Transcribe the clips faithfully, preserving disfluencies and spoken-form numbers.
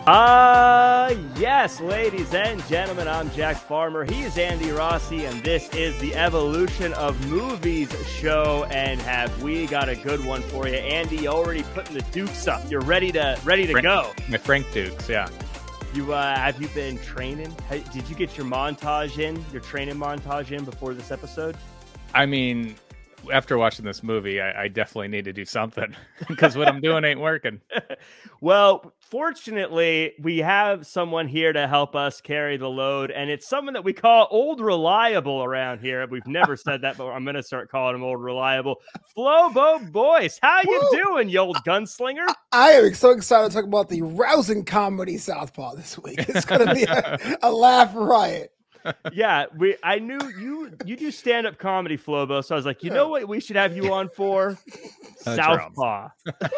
Uh, yes, ladies and gentlemen, I'm Jack Farmer. He is Andy Rossi, and this is the Evolution of Movies show. And have we got a good one for you? Andy, already putting the dukes up. You're ready to ready to Frank, go. My Frank Dukes, yeah. You uh, have you been training? Did you get your montage in, your training montage in before this episode? I mean, after watching this movie, I, I definitely need to do something because what I'm doing ain't working. Well, fortunately, we have someone here to help us carry the load, and it's someone that we call Old Reliable around here. We've never said that, but I'm going to start calling him Old Reliable. Flobo Boyce, how you Woo! doing, you old gunslinger? I am so excited to talk about the rousing comedy Southpaw this week. It's going to be a, a laugh riot. Yeah, we. I knew you. You do stand-up comedy, Flobo. So I was like, you know what, we should have you on for Uh, Southpaw.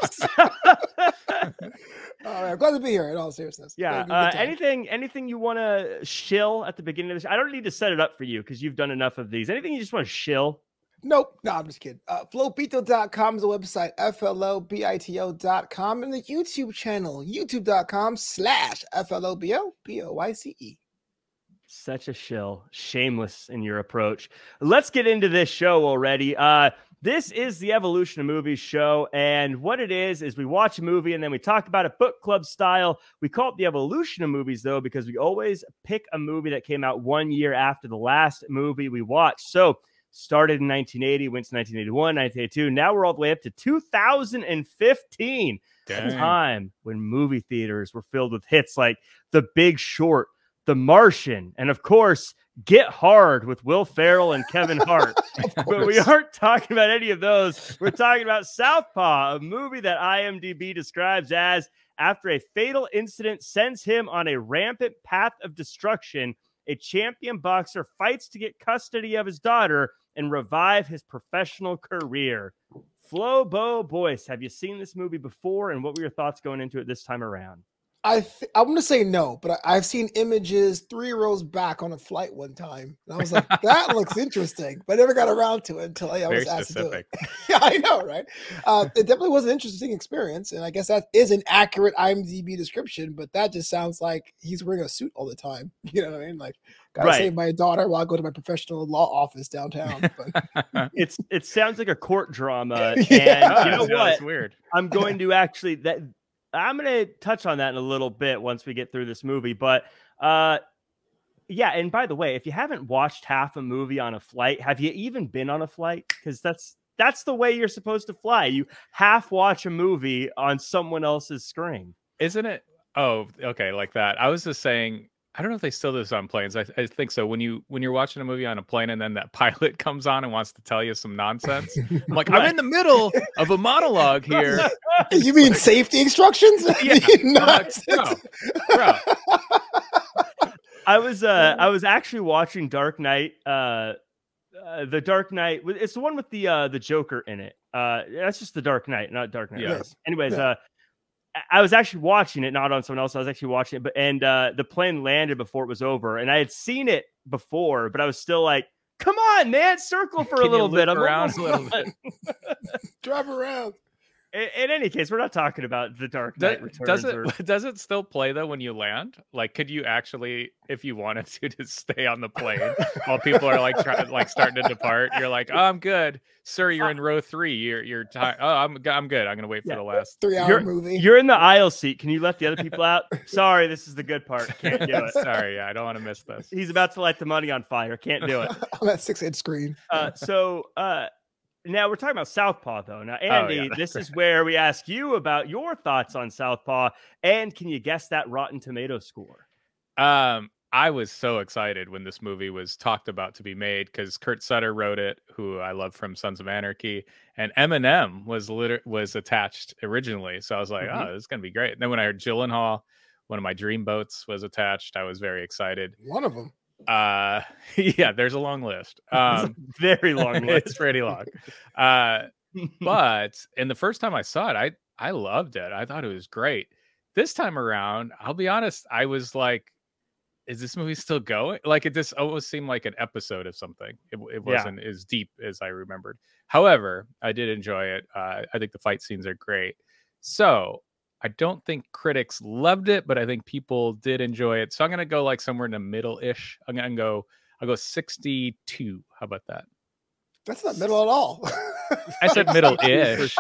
All right, I'm glad to be here. In all seriousness, Yeah. Uh, anything, anything you want to shill at the beginning of this? I don't need to set it up for you because you've done enough of these. Anything you just want to shill? Nope. No, I'm just kidding. Uh, flobito dot com is the website, F L O B I T O dot com, and the YouTube channel, youtube dot com slash F L O B O B O Y C E. Such a shill. Shameless in your approach. Let's get into this show already. Uh, this is the Evolution of Movies show, and what it is is we watch a movie and then we talk about it book club style. We call it the Evolution of Movies, though, because we always pick a movie that came out one year after the last movie we watched. So started in nineteen eighty, went to nineteen eighty-one, nineteen eighty-two. Now we're all the way up to two thousand fifteen. Dang. A time when movie theaters were filled with hits like The Big Short, The Martian, and of course, Get Hard with Will Ferrell and Kevin Hart. But we aren't talking about any of those. We're talking about Southpaw, a movie that IMDb describes as after a fatal incident sends him on a rampant path of destruction, a champion boxer fights to get custody of his daughter and revive his professional career. Flobo Boyce, have you seen this movie before, and what were your thoughts going into it this time around? I th- I'm going to say no, but I- I've seen images three rows back on a flight one time. And I was like, that looks interesting, but I never got around to it until I, I was Very asked specific. to do it. Yeah, I know, right? Uh, it definitely was an interesting experience. And I guess that is an accurate IMDb description, but that just sounds like he's wearing a suit all the time. You know what I mean? Like, gotta Right. save my daughter while I go to my professional law office downtown. But It's it sounds like a court drama, Yeah. and you know Yeah, what? that's weird. I'm going to actually that I'm going to touch on that in a little bit once we get through this movie. But uh, yeah, and by the way, if you haven't watched half a movie on a flight, have you even been on a flight? Because that's that's the way you're supposed to fly. You half watch a movie on someone else's screen. Isn't it? Oh, okay, like that. I was just saying, I don't know if they still do this on planes. I, I think so. When you when you're watching a movie on a plane and then that pilot comes on and wants to tell you some nonsense, I'm like, I'm in the middle of a monologue here. you mean safety instructions? Yeah. Nonsense. Bro, bro. I was uh I was actually watching Dark Knight. Uh, uh the Dark Knight. It's the one with the uh the Joker in it. Uh, that's just the Dark Knight, not Dark Knight. Yeah. Rises. Anyways, Yeah. uh. I was actually watching it, not on someone else. I was actually watching it, but and uh, the plane landed before it was over, and I had seen it before, but I was still like, "Come on, man, circle for Can a you little loop bit." I'm around almost a little done. Drive around. In, in any case, we're not talking about the Dark Do- Knight Returns. does it or- does it still play though when you land? Like, could you actually, if you wanted to, just stay on the plane while people are like trying, like starting to depart? You're like, oh, I'm good, sir. You're in row three. You're you're time. Oh, I'm I'm good. I'm gonna wait for Yeah. the last. Three hour You're- movie. You're in the aisle seat. Can you let the other people out? Sorry, this is the good part. Can't do it. Sorry, yeah, I don't want to miss this. He's about to light the money on fire. Can't do it. on that six inch screen. Uh, so uh, now we're talking about Southpaw, though. Now, Andy, yeah, this is where we ask you about your thoughts on Southpaw, and can you guess that Rotten Tomato score? Um, I was so excited when this movie was talked about to be made because Kurt Sutter wrote it, who I love from Sons of Anarchy, and Eminem was liter- was attached originally. So I was like, Mhm. oh, this is gonna be great. And then when I heard Gyllenhaal, one of my dream boats was attached, I was very excited. One of them. Uh, yeah, there's a long list. Um, Very long it's list. pretty long. Uh, but and the first time I saw it, I I loved it. I thought it was great. This time around, I'll be honest, I was like, is this movie still going? Like, it just almost seemed like an episode of something. It, it Yeah. wasn't as deep as I remembered. However, I did enjoy it. Uh, I think the fight scenes are great. So I don't think critics loved it, but I think people did enjoy it. So I'm gonna go like somewhere in the middle-ish. I'm gonna go. I'll go sixty-two. How about that? That's not middle at all. I said middle-ish.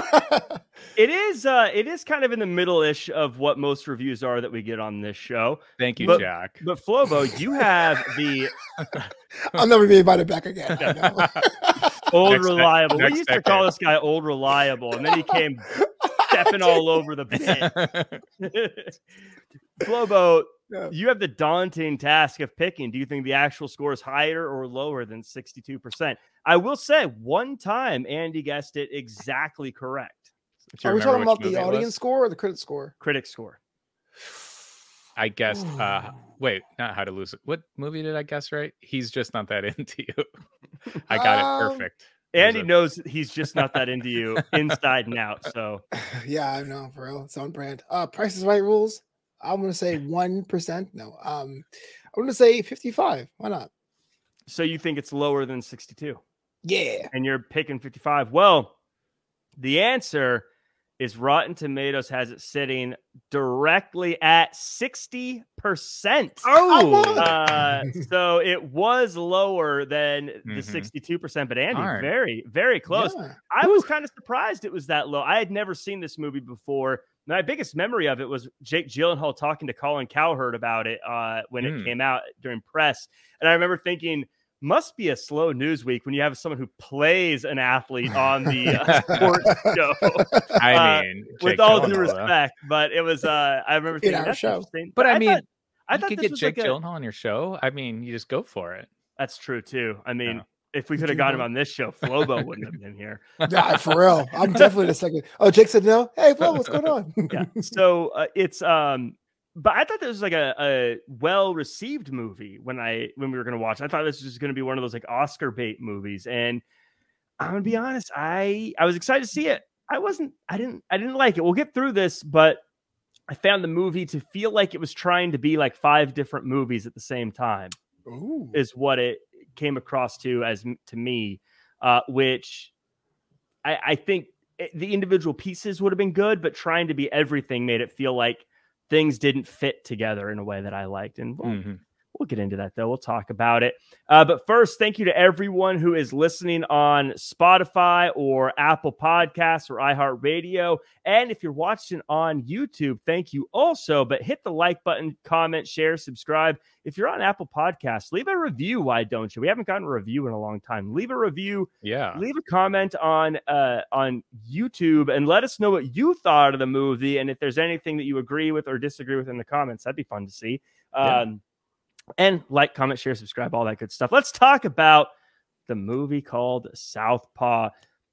It is. Uh, it is kind of in the middle-ish of what most reviews are that we get on this show. Thank you, but, Jack. But Flobo, you have the. I'll never be invited back again. Old Next reliable. next we used to decade. call this guy old reliable, and then he came stepping all over the pit. Flobo, Yeah. you have the daunting task of picking. Do you think the actual score is higher or lower than sixty-two percent? I will say one time Andy guessed it exactly correct. Do you Are we talking remember which about the movie it audience was? score or the critic score? Critic score. I guessed. Uh, wait, not How to Lose It. What movie did I guess right? He's just not that into you. I got Um, it perfect. It was Andy a- knows he's just not that into you inside and out. So Yeah, I know, for real. It's on brand. Uh, Price is Right rules. I'm gonna say one percent. No, um, I'm gonna say fifty-five. Why not? so you think it's lower than sixty-two? Yeah. And you're picking fifty-five. Well, the answer is Rotten Tomatoes has it sitting directly at sixty percent. Oh, Uh, so it was lower than the Mhm. sixty-two percent, but Andy, Darn. very, very close. Yeah. I was kind of surprised it was that low. I had never seen this movie before. My biggest memory of it was Jake Gyllenhaal talking to Colin Cowherd about it uh, when Mm. it came out during press. And I remember thinking, must be a slow news week when you have someone who plays an athlete on the uh, sports show. I uh, mean, With Jake all due Gyllenhaal, though. respect, but it was. Uh, I remember thinking Eight-hour that's show. interesting. But I mean, thought, I you thought could this get was Jake like a, Gyllenhaal on your show. I mean, you just go for it. That's true too. I mean, Yeah. if we Would could have you got him vote? on this show, Flobo wouldn't have been here. Yeah, for real. I'm definitely the second. Oh, Jake said no. Hey, Flo, what's going on? Yeah. So uh, it's um, but I thought this was like a, a well received movie when I when we were gonna watch. I thought this was just gonna be one of those like Oscar bait movies, and I'm gonna be honest, I I was excited to see it. I wasn't. I didn't. I didn't like it. We'll get through this, but I found the movie to feel like it was trying to be like five different movies at the same time. Ooh. Is what it came across to as to me, uh, which I, I think it, the individual pieces would have been good, but trying to be everything made it feel like things didn't fit together in a way that I liked. And we'll, Mhm. we'll get into that, though. We'll talk about it. Uh, but first, thank you to everyone who is listening on Spotify or Apple Podcasts or iHeartRadio. And if you're watching on YouTube, thank you also. But hit the like button, comment, share, subscribe. If you're on Apple Podcasts, leave a review. Why don't you? We haven't gotten a review in a long time. Leave a review. Yeah. Leave a comment on uh, on YouTube and let us know what you thought of the movie. And if there's anything that you agree with or disagree with in the comments, that'd be fun to see. Yeah. Um, And like, comment, share, subscribe, all that good stuff. Let's talk about the movie called Southpaw.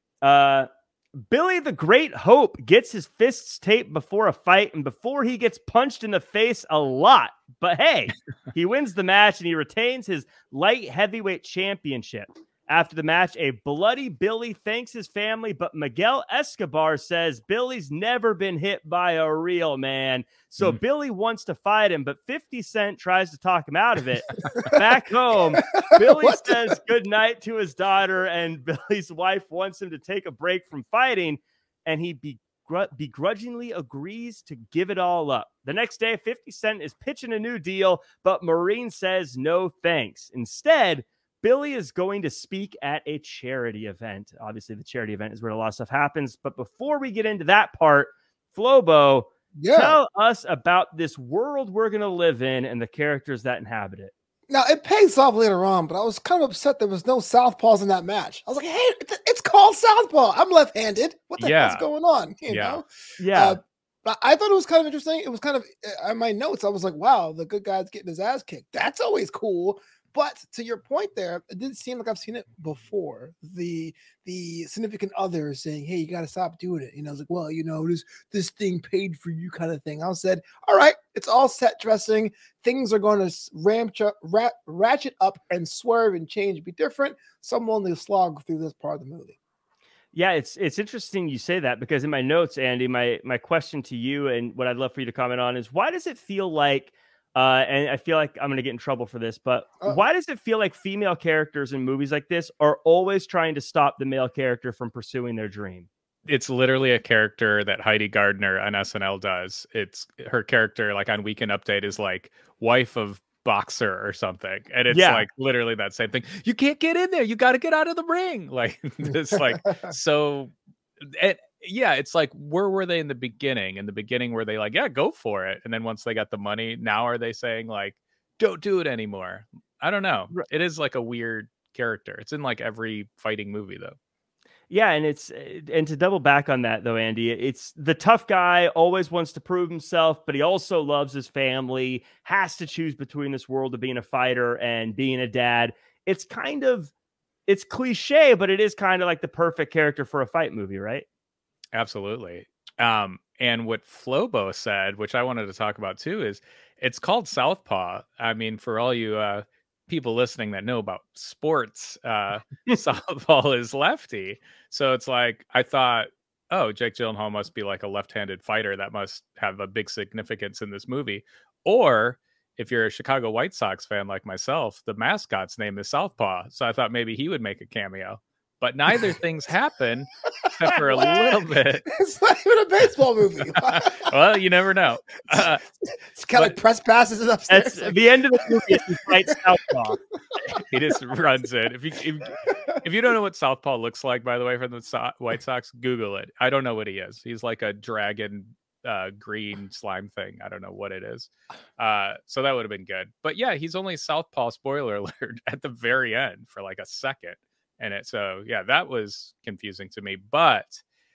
Uh, Billy the Great Hope gets his fists taped before a fight and before he gets punched in the face a lot. But hey, he wins the match and he retains his light heavyweight championship. After the match, a bloody Billy thanks his family, but Miguel Escobar says Billy's never been hit by a real man. So Mm. Billy wants to fight him, but fifty Cent tries to talk him out of it. Back home, Billy What the- says goodnight to his daughter, and Billy's wife wants him to take a break from fighting, and he begr- begrudgingly agrees to give it all up. The next day, fifty Cent is pitching a new deal, but Marine says no thanks. Instead, Billy is going to speak at a charity event. Obviously, the charity event is where a lot of stuff happens. But before we get into that part, Flobo, Yeah. tell us about this world we're going to live in and the characters that inhabit it. Now it pays off later on, but I was kind of upset there was no southpaws in that match. I was like, "Hey, it's, it's called Southpaw. I'm left-handed. What the Yeah. hell's going on?" You Yeah. know. Yeah. Uh, but I thought it was kind of interesting. It was kind of uh, on my notes. I was like, "Wow, the good guy's getting his ass kicked. That's always cool." But to your point there, it didn't seem like I've seen it before. The the significant other saying, "Hey, you got to stop doing it." You know, I was like, "Well, you know, this this thing paid for you," kind of thing. I said, "All right, it's all set dressing. Things are going to ramp up, rat, ratchet up, and swerve and change, be different." So I'm willing to slog through this part of the movie. Yeah, it's it's interesting you say that because in my notes, Andy, my my question to you and what I'd love for you to comment on is why does it feel like Uh, and I feel like I'm going to get in trouble for this, but Uh-oh. why does it feel like female characters in movies like this are always trying to stop the male character from pursuing their dream? it's literally a character that Heidi Gardner on S N L does. It's her character, like on Weekend Update, is like wife of boxer or something, and it's Yeah. like literally that same thing. You can't get in there. You got to get out of the ring. Like it's like so. And yeah, it's like where were they in the beginning? In the beginning, were they like, yeah, go for it? And then once they got the money, now are they saying like, don't do it anymore? I don't know. Right. It is like a weird character. It's in like every fighting movie though. Yeah, and it's and to double back on that though, Andy, it's the tough guy always wants to prove himself, but he also loves his family, has to choose between this world of being a fighter and being a dad. It's kind of it's cliche, but it is kind of like the perfect character for a fight movie, right? Absolutely. Um, and what Flobo said, which I wanted to talk about too, is it's called Southpaw. I mean, for all you uh people listening that know about sports, uh Southpaw is lefty. So it's like I thought, oh, Jake Gyllenhaal must be like a left-handed fighter. That must have a big significance in this movie. Or if you're a Chicago White Sox fan like myself, the mascot's name is Southpaw. So I thought maybe he would make a cameo. But neither things happen except for a little bit. It's not even a baseball movie. Well, you never know. Uh, It's kind of like press passes it upstairs. That's the end of the movie. Is he fights Southpaw. he just runs in. If you if, if you don't know what Southpaw looks like, by the way, from the so- White Sox, Google it. I don't know what he is. He's like a dragon uh, green slime thing. I don't know what it is. Uh, so that would have been good. But yeah, he's only Southpaw, spoiler alert, at the very end for like a second. And it, so yeah, that was confusing to me. But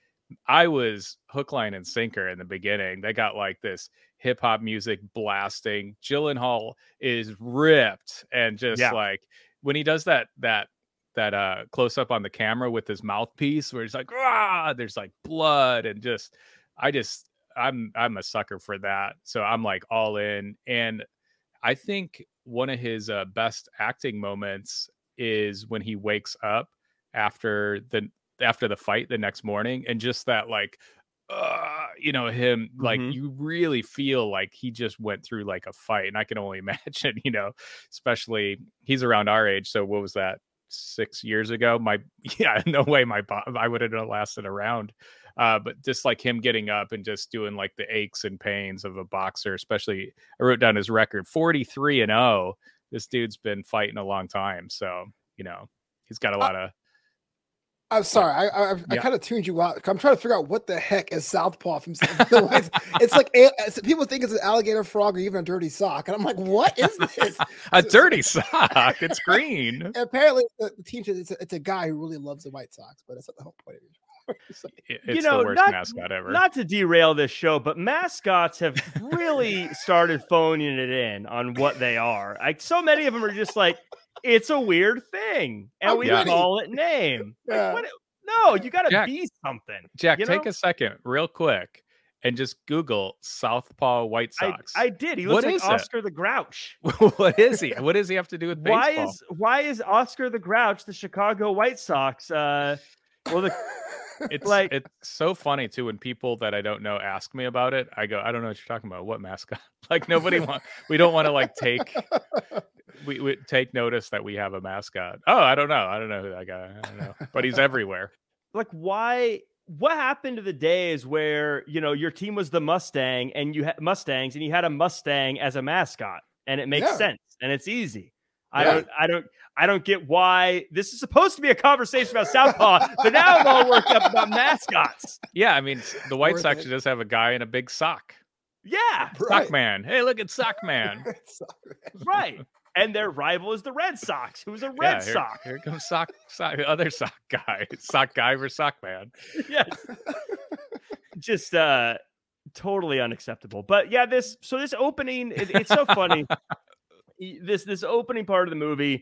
I was hook, line, and sinker in the beginning. They got like this hip hop music blasting. Gyllenhaal is ripped, and just Yeah. like when he does that that that uh close up on the camera with his mouthpiece, where he's like, ah, there's like blood, and just I just I'm I'm a sucker for that. So I'm like all in, and I think one of his uh, best acting moments is when he wakes up after the after the fight the next morning, and just that like uh you know him like Mhm. you really feel like he just went through like a fight. And I can only imagine, you know, especially he's around our age, so what was that, six years ago? My yeah no way my I would have lasted around. Uh, but just like him getting up and just doing like the aches and pains of a boxer, especially I wrote down his record, forty-three and oh. This dude's been fighting a long time. So, you know, he's got a lot of. I'm sorry, I I, I Yeah. kind of tuned you out. I'm trying to figure out what the heck is Southpaw from. it's, it's like it's, people think it's an alligator frog or even a dirty sock, and I'm like, what is this? A dirty sock. It's green. And apparently, the, the team says it's a, it's a guy who really loves the White Sox, but that's not the whole point of it. It's You know, the worst not- mascot ever. Not to derail this show, but mascots have really started phoning it in on what they are. Like so many of them are just like, it's a weird thing, and Oh, we yeah. call it name. Like, Yeah. what- no, you got to Jack- be something. Jack, you take know? a second, real quick, and just Google Southpaw White I, Sox. I did. He What looks is it? like Oscar the Grouch. What is he? What does he have to do with baseball? Why is why is Oscar the Grouch the Chicago White Sox? Uh, well, the It's like- it's so funny too when people that I don't know ask me about it. I go, I don't know what you're talking about. What mascot? Like nobody want. We don't want to like take. We, we take notice that we have a mascot. Oh, I don't know. I don't know who that guy. I don't know, but he's everywhere. like why? What happened to the days where you know your team was the Mustang and you had Mustangs and you had a Mustang as a mascot and it makes Yeah. sense and it's easy. I Yeah. don't. I don't. I don't get why this is supposed to be a conversation about Southpaw, but now I'm all worked up about mascots. Yeah, I mean the White Worth Sox it. just have a guy in a big sock. Yeah, Right. Sock man. Hey, look at Sock man. right. And their rival is the Red Sox, who's a Yeah, Red here, Sox. here comes sock, sock, other sock guy, sock guy versus sock man. Yes. Just uh totally unacceptable. But yeah, this so this opening, it, it's so funny. Y- This this opening part of the movie,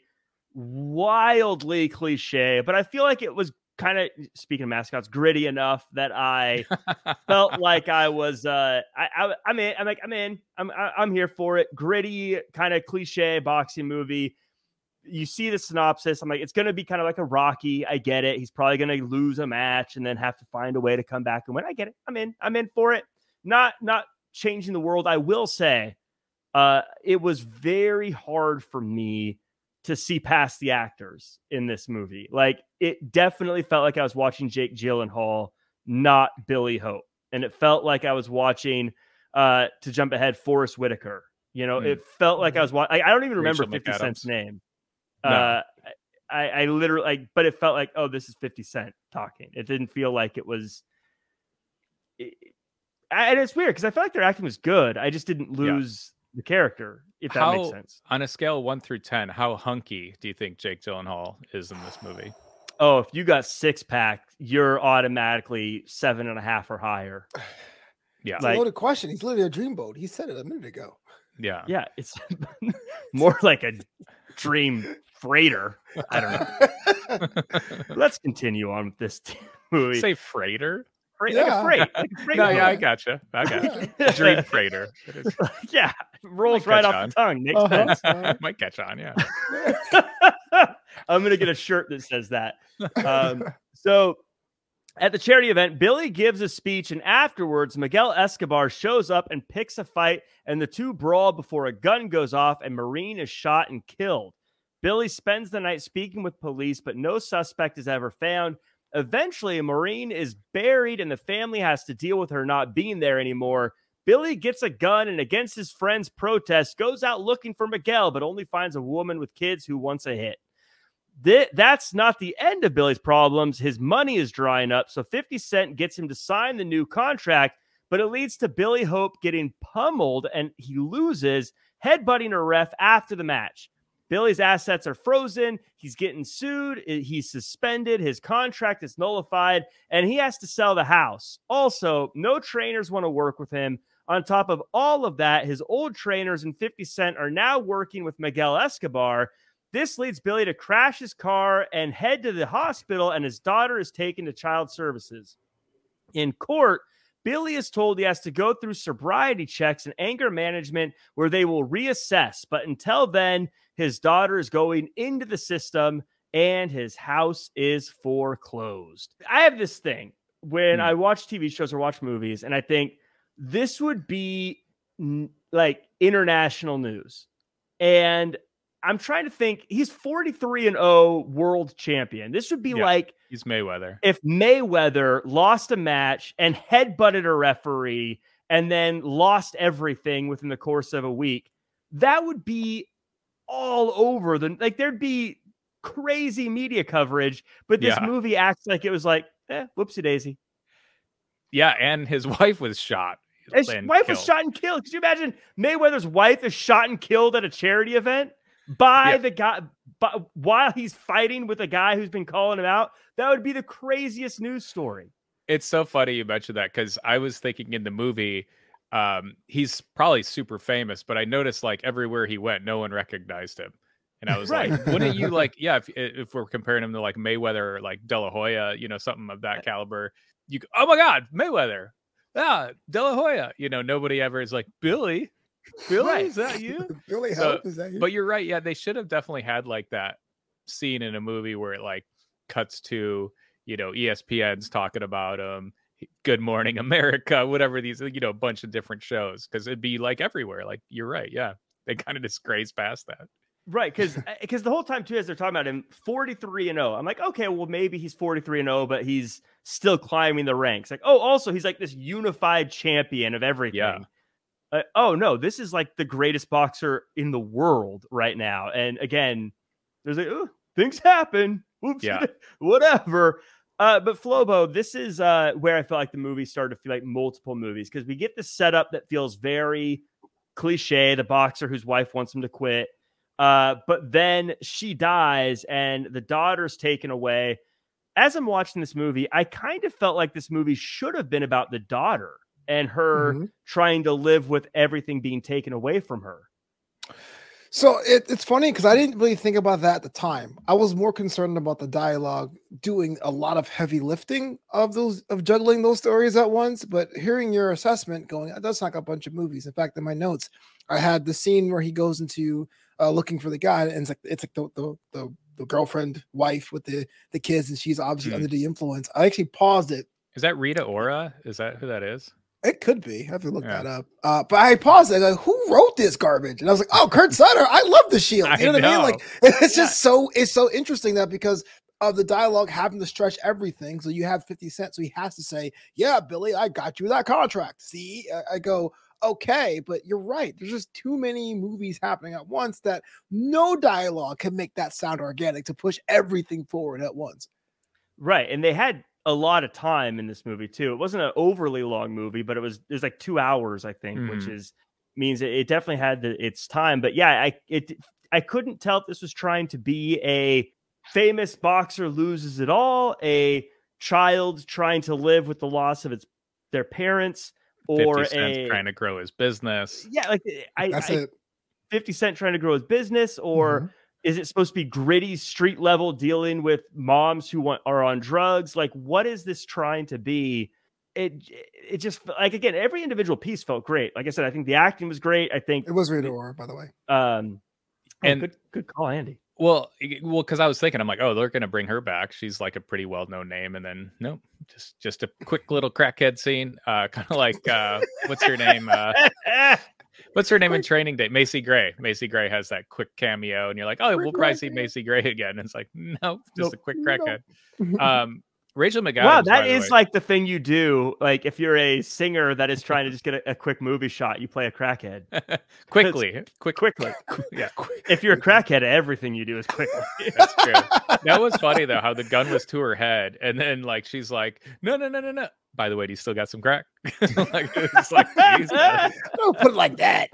wildly cliche, but I feel like it was kind of, speaking of mascots, gritty enough that I felt like I was uh I, I I'm in I'm like I'm in I'm I- I'm here for it. Gritty, kind of cliche boxing movie. You see the synopsis, I'm like, it's gonna be kind of like a Rocky. I get it. He's probably gonna lose a match and then have to find a way to come back and win. I get it. I'm in. I'm in for it. Not not changing the world. I will say, uh, it was very hard for me to see past the actors in this movie. Like, it definitely felt like I was watching Jake Gyllenhaal not Billy Hope. And it felt like I was watching, uh, to jump ahead, Forrest Whitaker. You know, mm. it felt like I was watching. I don't even remember Rachel fifty McAdams. Cent's name. No. Uh, I, I literally, like, but it felt like, oh, this is fifty Cent talking. It didn't feel like it was. It, and it's weird because I felt like their acting was good. I just didn't lose yeah. the character, if that how, makes sense. On a scale of one through ten, how hunky do you think Jake Gyllenhaal is in this movie? Oh, if you got six pack, you're automatically seven and a half or higher. Yeah, it's like, a loaded question. He's literally a dreamboat. He said it a minute ago. Yeah, yeah, it's more like a dream freighter. I don't know. Let's continue on with this t- movie. Say freighter. Freight, yeah. Like a freight. Like a freight no, yeah, I gotcha. I gotcha. Dream freighter. It is. Yeah, rolls right off on. the tongue. Makes uh-huh. sense. Might catch on. Yeah. I'm gonna get a shirt that says that. Um, so, at the charity event, Billy gives a speech, and afterwards, Miguel Escobar shows up and picks a fight, and the two brawl before a gun goes off, and Maureen is shot and killed. Billy spends the night speaking with police, but no suspect is ever found. Eventually, Maureen is buried and the family has to deal with her not being there anymore. Billy gets a gun and, against his friend's protest, goes out looking for Miguel, but only finds a woman with kids who wants a hit. Th- that's not the end of Billy's problems. His money is drying up, so fifty Cent gets him to sign the new contract, but it leads to Billy Hope getting pummeled and he loses, headbutting a ref after the match. Billy's assets are frozen. He's getting sued. He's suspended. His contract is nullified, and he has to sell the house. Also, no trainers want to work with him. On top of all of that, his old trainers and fifty Cent are now working with Miguel Escobar. This leads Billy to crash his car and head to the hospital, and his daughter is taken to child services. In court, Billy is told he has to go through sobriety checks and anger management where they will reassess. But until then, his daughter is going into the system and his house is foreclosed. I have this thing when mm. I watch T V shows or watch movies, and I think this would be n- like international news. And I'm trying to think, he's forty-three and oh world champion. This would be yeah, like he's Mayweather. If Mayweather lost a match and headbutted a referee and then lost everything within the course of a week, that would be all over the, like, there'd be crazy media coverage, but this yeah. movie acts like it was like, eh, whoopsie daisy. Yeah, and his wife was shot. His wife killed. was shot and killed. Could you imagine Mayweather's wife is shot and killed at a charity event by yeah. the guy by, while he's fighting with a guy who's been calling him out? That would be the craziest news story. It's so funny you mentioned that, because I was thinking in the movie, um, he's probably super famous, but I noticed like everywhere he went, no one recognized him. And I was right. like, wouldn't you like, yeah, if, if we're comparing him to like Mayweather or like De La Hoya, you know, something of that caliber, you go, oh my God, Mayweather. Yeah, De La Hoya. You know, nobody ever is like, Billy, Billy, right. is that you? Billy so, Hope, is that you? But you're right. Yeah, they should have definitely had like that scene in a movie where it like cuts to, you know, E S P N's talking about um Good Morning America, whatever these, you know, a bunch of different shows, because it'd be like everywhere. Like, you're right. Yeah, they kind of just graze past that. Right, because because the whole time too, as they're talking about him, forty-three and oh, I'm like, okay, well maybe he's forty-three and oh, but he's still climbing the ranks. Like, oh, also he's like this unified champion of everything. Yeah. Uh, oh no, this is like the greatest boxer in the world right now. And again, there's like, oh, things happen. Oops, yeah, whatever. Uh, but Flobo, this is uh where I feel like the movie started to feel like multiple movies, because we get this setup that feels very cliche. The boxer whose wife wants him to quit. Uh, but then she dies and the daughter's taken away. As I'm watching this movie, I kind of felt like this movie should have been about the daughter and her mm-hmm. trying to live with everything being taken away from her. So it, it's funny because I didn't really think about that at the time. I was more concerned about the dialogue doing a lot of heavy lifting of those, of juggling those stories at once. But hearing your assessment going, that's like a bunch of movies. In fact, in my notes, I had the scene where he goes into uh, looking for the guy, and it's like it's like the the the, the girlfriend wife with the the kids, and she's obviously mm. under the influence. I actually paused it. Is that Rita Ora? Is that who that is? It could be. I have to look yeah. that up. Uh, but I paused it. Like, who wrote this garbage? And I was like, oh, Kurt Sutter. I love The Shield. You know, know. what I mean? Like, it's just yeah. so it's so interesting that because of the dialogue having to stretch everything. So you have fifty Cent, so he has to say, yeah, Billy, I got you that contract. See, I, I go, okay, but you're right. There's just too many movies happening at once that no dialogue can make that sound organic to push everything forward at once. Right. And they had a lot of time in this movie too. It wasn't an overly long movie, but it was, it was like two hours, I think, mm. which is, means it, it definitely had the, its time. But yeah, I, it, I couldn't tell if this was trying to be a famous boxer loses it all, a child trying to live with the loss of its, their parents, or fifty Cent a trying to grow his business. Yeah. Like I, That's I it. fifty Cent trying to grow his business, or mm-hmm. is it supposed to be gritty street level dealing with moms who want are on drugs? Like, what is this trying to be? It it just like, again, every individual piece felt great. Like I said, I think the acting was great. I think it was Rita Ora, by the way. Um, oh, and good good call, Andy. Well, well, because I was thinking, I'm like, oh, they're gonna bring her back. She's like a pretty well known name, and then nope, just just a quick little crackhead scene, uh, kind of like uh, what's her name? Uh, What's her name in Training Day? Macy Gray. Macy Gray has that quick cameo, and you're like, oh, quick we'll probably see Macy Gray again. And it's like, no, just nope. a quick crackhead. Nope. Um, Rachel McAdams. Wow, that is like the thing you do. Like if you're a singer that is trying to just get a, a quick movie shot, you play a crackhead. quickly. Quick, quickly. Yeah. If you're a crackhead, everything you do is quickly. That's true. That was funny, though, how the gun was to her head. And then like she's like, no, no, no, no, no. By the way, do you still got some crack? Like, it's like, don't put it like that.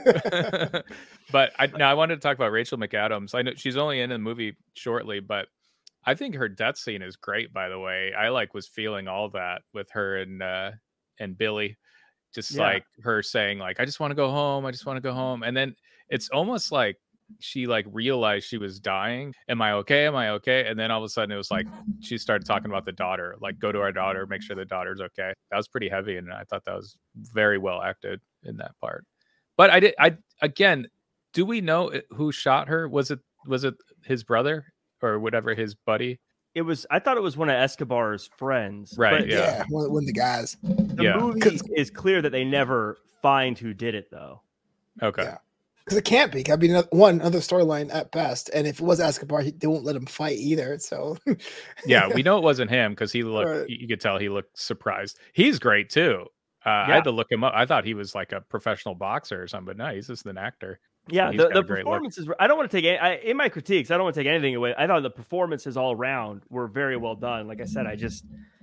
But I, now I wanted to talk about Rachel McAdams. I know she's only in the movie shortly, but I think her death scene is great. By the way, I like was feeling all that with her and uh, and Billy, just yeah. like her saying like, "I just want to go home. I just want to go home," and then it's almost like she like realized she was dying. Am I okay? Am I okay? And then all of a sudden it was like she started talking about the daughter, like go to our daughter, make sure the daughter's okay. That was pretty heavy, and I thought that was very well acted in that part. But I did. I again, do we know who shot her? Was it was it his brother or whatever, his buddy? It was. I thought it was one of Escobar's friends. Right. But yeah. yeah one, one of the guys. The yeah. movie is clear that they never find who did it, though. Okay. Yeah. Because it can't be. I mean, one other storyline at best, and if it was Escobar, he, they won't let him fight either. So, yeah, we know it wasn't him because he looked. Right. You could tell he looked surprised. He's great too. Uh, yeah. I had to look him up. I thought he was like a professional boxer or something, but no, he's just an actor. Yeah, the, the performances. I don't want to take any, I, in my critiques. I don't want to take anything away. I thought the performances all around were very well done. Like I said, I just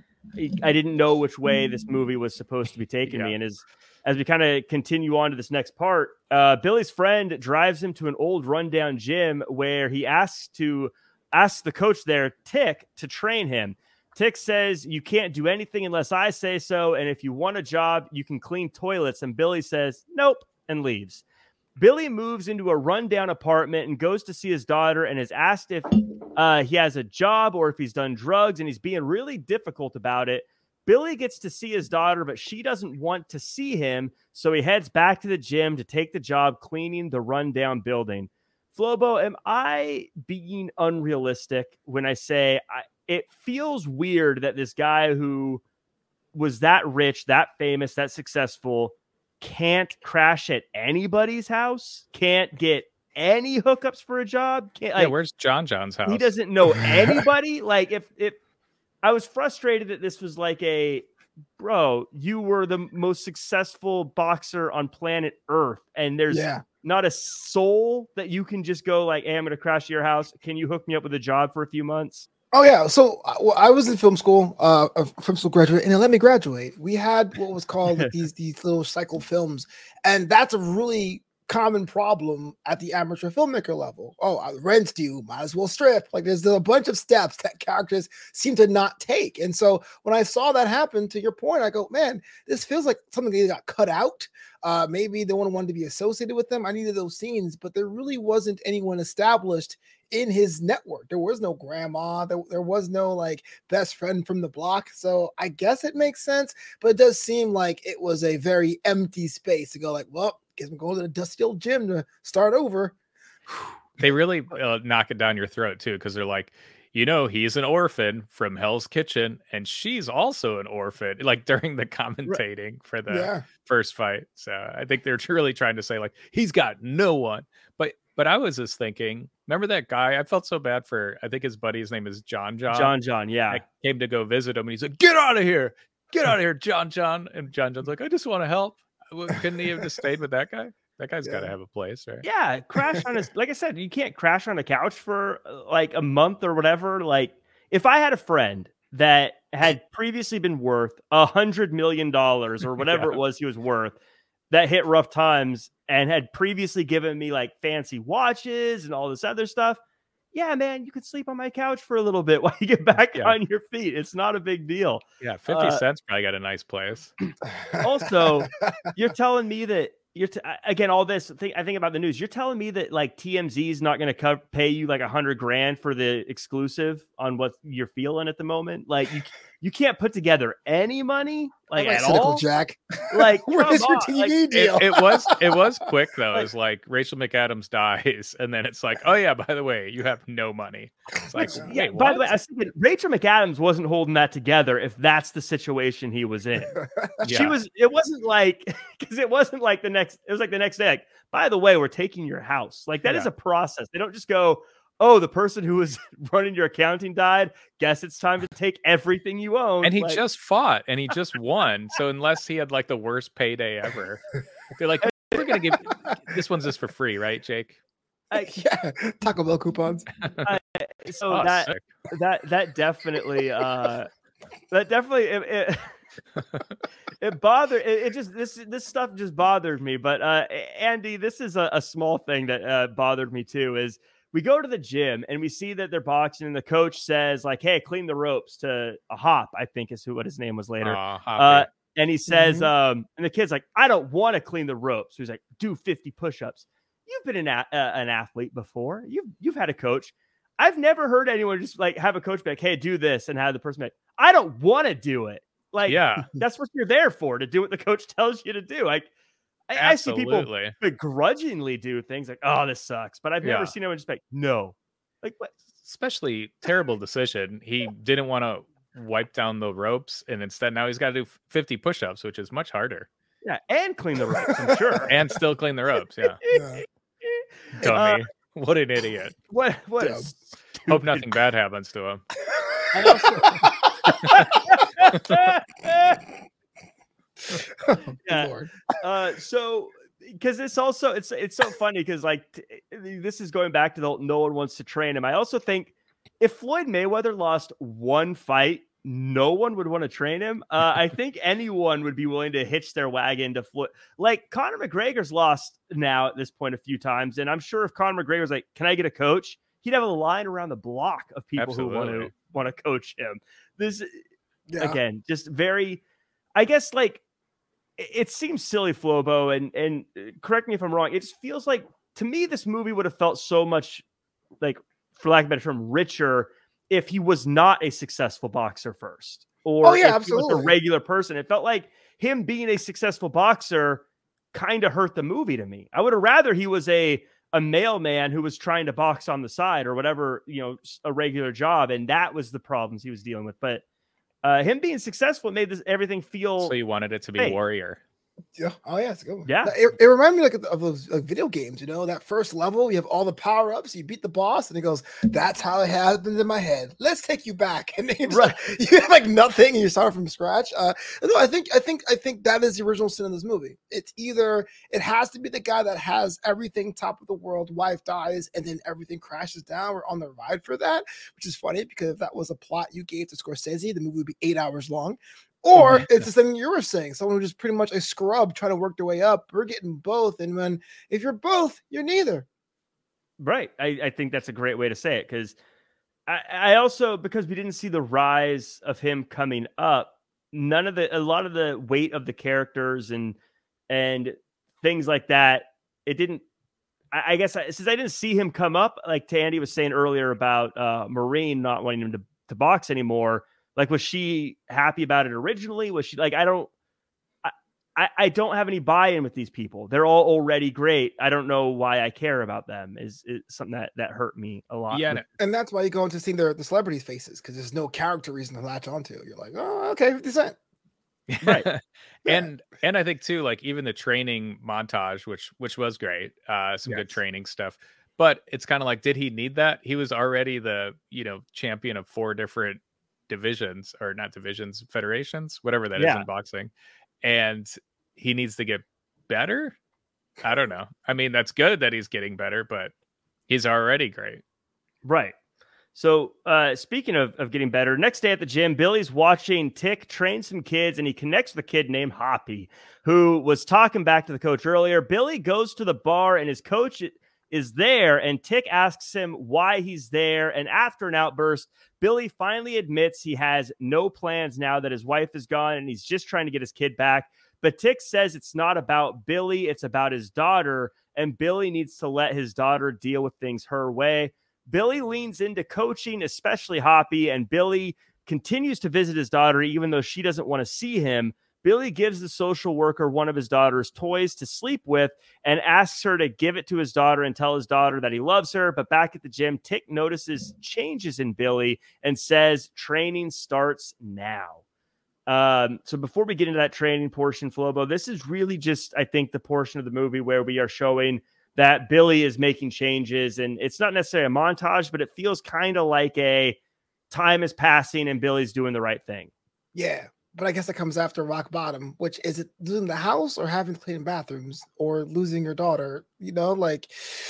I didn't know which way this movie was supposed to be taking yeah. me, and as as we kind of continue on to this next part, uh, Billy's friend drives him to an old rundown gym where he asks to ask the coach there, Tick, to train him. Tick says, you can't do anything unless I say so, and if you want a job, you can clean toilets. And Billy says, nope, and leaves. Billy moves into a rundown apartment and goes to see his daughter and is asked if uh, he has a job or if he's done drugs, and he's being really difficult about it. Billy gets to see his daughter, but she doesn't want to see him, so he heads back to the gym to take the job cleaning the rundown building. Flobo, am I being unrealistic when I say I, it feels weird that this guy who was that rich, that famous, that successful can't crash at anybody's house, can't get any hookups for a job? Can't, like, yeah, where's John John's house? He doesn't know anybody. Like, if if I was frustrated that this was like a, bro, you were the most successful boxer on planet Earth, and there's yeah. not a soul that you can just go like, hey, I'm going to crash your house. Can you hook me up with a job for a few months? Oh yeah, so well, I was in film school, uh, a film school graduate, and they let me graduate. We had what was called these these little cycle films, and that's a really common problem at the amateur filmmaker level. Oh, I rent you, might as well strip. Like there's a bunch of steps that characters seem to not take, and so when I saw that happen, to your point, I go, man, this feels like something that got cut out. Uh, maybe they wanted to be associated with them. I needed those scenes, but there really wasn't anyone established in his network. There was no grandma. There, there was no like best friend from the block. So I guess it makes sense, but it does seem like it was a very empty space to go like, well, guess I'm going to the dusty old gym to start over. They really uh, knock it down your throat too, because they're like, you know, he's an orphan from Hell's Kitchen, and she's also an orphan, like during the commentating for the yeah. first fight. So I think they're really trying to say, like, he's got no one. But But I was just thinking, remember that guy? I felt so bad for, I think his buddy's name is John John. John John, yeah. I came to go visit him and he's like, get out of here. Get out of here, John John. And John John's like, I just want to help. Well, couldn't he have just stayed with that guy? That guy's Yeah. got to have a place, right? Yeah, crash on his, like I said, you can't crash on a couch for uh, like a month or whatever. Like, if I had a friend that had previously been worth a hundred million dollars or whatever Yeah. it was he was worth, that hit rough times and had previously given me like fancy watches and all this other stuff, yeah, man, you could sleep on my couch for a little bit while you get back Yeah. on your feet. It's not a big deal. Yeah, fifty Uh, cents probably got a nice place. Also, you're telling me that you're t- again all this thing. I think about the news. You're telling me that like T M Z is not going to co- pay you like a hundred grand for the exclusive on what you're feeling at the moment. Like you, you can't put together any money like, like at cynical all. Jack. Like, Where's come your on, T V like, deal? It, it was it was quick though. Like- It's like Rachel McAdams dies, and then it's like, oh yeah, by the way, you have no money. It's like, Yeah. wait, yeah. what? By the way, I was thinking Rachel McAdams wasn't holding that together. If that's the situation he was in. She Yeah. was, it wasn't like, because it wasn't like the next, it was like the next day. Like, by the way, we're taking your house. Like, that is Yeah. a process. They don't just go, oh, the person who was running your accounting died. Guess it's time to take everything you own. And he Like, just fought and he just won. So unless he had like the worst payday ever, they're like, we're gonna give this one's just for free, right, Jake? I- Yeah, Taco Bell coupons. so Oh, that, sick. that, that definitely, uh, that definitely, it, it, it bothered, it, it just, this, this stuff just bothered me. But, uh, Andy, this is a, a small thing that, uh, bothered me too, is we go to the gym and we see that they're boxing and the coach says like, hey, clean the ropes to a Hop, I think is who, what his name was later. Aw, Uh, Hoppy. and he says, Mhm. um, and the kid's like, I don't want to clean the ropes. So he's like, do fifty push-ups. You've been an, a- uh, an athlete before. You've, you've had a coach. I've never heard anyone just like have a coach be like, hey, do this, and have the person be like, I don't want to do it. Like, yeah, that's what you're there for, to do what the coach tells you to do. Like, I, I see people absolutely. begrudgingly do things like, oh, this sucks. But I've never Yeah. seen anyone just be like, no. Like, what? Especially terrible decision. He didn't want to wipe down the ropes, and instead now he's got to do fifty push-ups, which is much harder, Yeah, and clean the ropes, I'm sure. and still clean the ropes. Yeah, Yeah. dummy. Uh, What an idiot. What? What? a Dumb. Hope stupid- nothing bad happens to him. I also- Good Yeah. Lord. uh, so because it's also it's it's so funny because like t- this is going back to the whole no one wants to train him. I also think if Floyd Mayweather lost one fight, no one would want to train him. Uh, I think anyone would be willing to hitch their wagon to Floyd. Like Conor McGregor's lost now at this point a few times, and I'm sure if Conor McGregor was like, "Can I get a coach?" He'd have a line around the block of people who want Absolutely. to want to coach him. This Yeah. again, just very, I guess, like it, it seems silly, Flobo, and and uh, correct me if I'm wrong. It just feels like to me this movie would have felt so much like, for lack of a better term, richer if he was not a successful boxer first, or Oh, yeah, if he was a absolutely. regular person. It felt like him being a successful boxer kind of hurt the movie to me. I would have rather he was a a mailman who was trying to box on the side or whatever, you know, s- a regular job, and that was the problems he was dealing with. But uh, him being successful made this everything feel So you wanted it to be Hey. Warrior. Yeah. Oh yeah, it's a good one. Yeah. It, it reminded me like of, of those like video games, you know, that first level, you have all the power ups, you beat the boss, and he goes, that's how it happened in my head. Let's take you back. And then you, just, Right. like, you have like nothing and you start from scratch. Uh no, I think I think I think that is the original sin of this movie. It's either it has to be the guy that has everything top of the world, wife dies, and then everything crashes down. We're on the ride for that, which is funny because if that was a plot you gave to Scorsese, the movie would be eight hours long. Or Mhm. it's the thing you were saying, someone who's just pretty much a scrub trying to work their way up. We're getting both. And when if you're both, you're neither. right. I, I think that's a great way to say it because I, I also, because we didn't see the rise of him coming up, none of the, a lot of the weight of the characters and, and things like that, it didn't, I, I guess I, since I didn't see him come up, like Tandy was saying earlier about uh, Marine not wanting him to, to box anymore. Like, was she happy about it originally? Was she like, I don't, I, I, I don't have any buy-in with these people. They're all already great. I don't know why I care about them is, is something that, that hurt me a lot. Yeah, with- And that's why you go into seeing their the celebrities' faces because there's no character reason to latch onto. You're like, oh, okay, fifty cent. Right. and and I think too, like even the training montage, which which was great, uh, some good Yes. training stuff. But it's kind of like, did he need that? He was already the, you know, champion of four different divisions, or not divisions, federations, whatever that Yeah. is in boxing. And he needs to get better. I don't know. I mean, that's good that he's getting better, but he's already great. Right. So uh, speaking of, of getting better, next day at the gym, Billy's watching Tick train some kids, and he connects with a kid named Hoppy, who was talking back to the coach earlier. Billy goes to the bar, and his coach is there, and Tick asks him why he's there. And after an outburst, Billy finally admits he has no plans now that his wife is gone, and he's just trying to get his kid back. But Tick says it's not about Billy, it's about his daughter, and Billy needs to let his daughter deal with things her way. Billy leans into coaching, especially Hoppy, and Billy continues to visit his daughter even though she doesn't want to see him. Billy gives the social worker one of his daughter's toys to sleep with and asks her to give it to his daughter and tell his daughter that he loves her. But back at the gym, Tick notices changes in Billy and says training starts now. Um, so before we get into that training portion, Flobo, this is really just, I think, the portion of the movie where we are showing that Billy is making changes, and it's not necessarily a montage, but it feels kind of like a time is passing and Billy's doing the right thing. Yeah, but I guess it comes after rock bottom, which is it losing the house or having to clean bathrooms or losing your daughter? You know, like,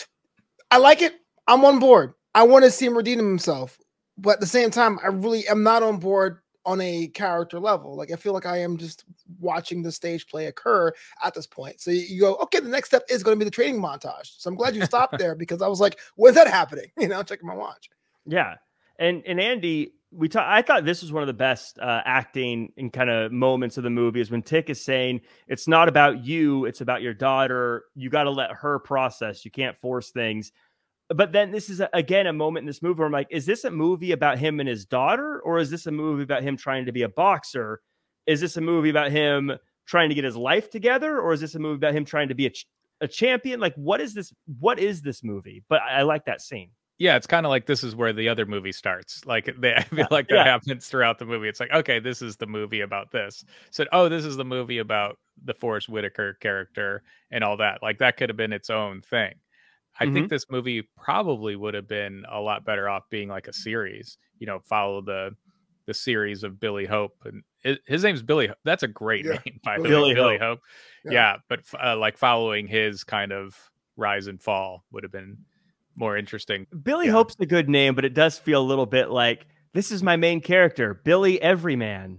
I like it. I'm on board. I want to see him redeem himself, but at the same time, I really am not on board on a character level. Like, I feel like I am just watching the stage play occur at this point. So you go, okay, the next step is going to be the training montage. So I'm glad you stopped there, because I was like, when's that happening? You know, checking my watch. Yeah. And, and Andy, we ta- I thought this was one of the best uh, acting and kind of moments of the movie is when Tick is saying, it's not about you, it's about your daughter. You got to let her process. You can't force things. But then this is, again, a moment in this movie where I'm like, is this a movie about him and his daughter? Or is this a movie about him trying to be a boxer? Is this a movie about him trying to get his life together? Or is this a movie about him trying to be a, ch- a champion? Like, what is this? What is this movie? But I, I like that scene. Yeah, it's kind of like this is where the other movie starts. Like, they, I feel like that Yeah. happens throughout the movie. It's like, okay, this is the movie about this. So, oh, this is the movie about the Forrest Whitaker character and all that. Like, that could have been its own thing. I Mhm. think this movie probably would have been a lot better off being like a series, you know, follow the the series of Billy Hope. And his, his name's Billy. That's a great Yeah. name, by the Billy way, Billy Hope. Hope. Yeah. Yeah, but uh, like following his kind of rise and fall would have been more interesting. Billy Yeah. Hope's a good name, but it does feel a little bit like, this is my main character, Billy Everyman.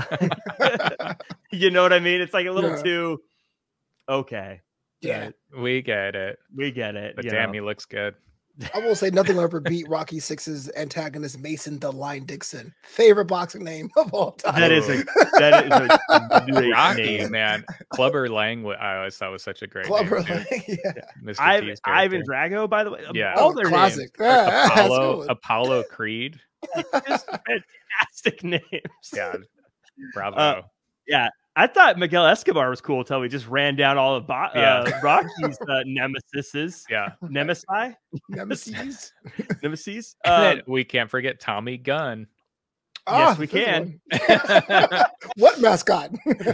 You know what I mean? It's like a little Yeah. too, okay. Yeah. We get it. We get it. But you damn, know. he looks good. I will say nothing will ever beat Rocky Six's antagonist, Mason the Line Dixon. Favorite boxing name of all time. That is a that is a, a great Rocky, name. man. Clubber Lang, I always thought was such a great Clubber name. Lang, yeah. Mister Ivan, T's Ivan character. Drago, by the way. Yeah. All Oh, their classic. names Yeah, that's Apollo, good. Apollo Creed. are just fantastic names. Yeah. Bravo. Uh, yeah. I thought Miguel Escobar was cool until we just ran down all of Bo- uh, Yeah. Rocky's uh, nemesises. yeah. Nemesi? Nemesis. Nemesis? And Um, then we can't forget Tommy Gunn. Ah, we the fifth can. one. What mascot?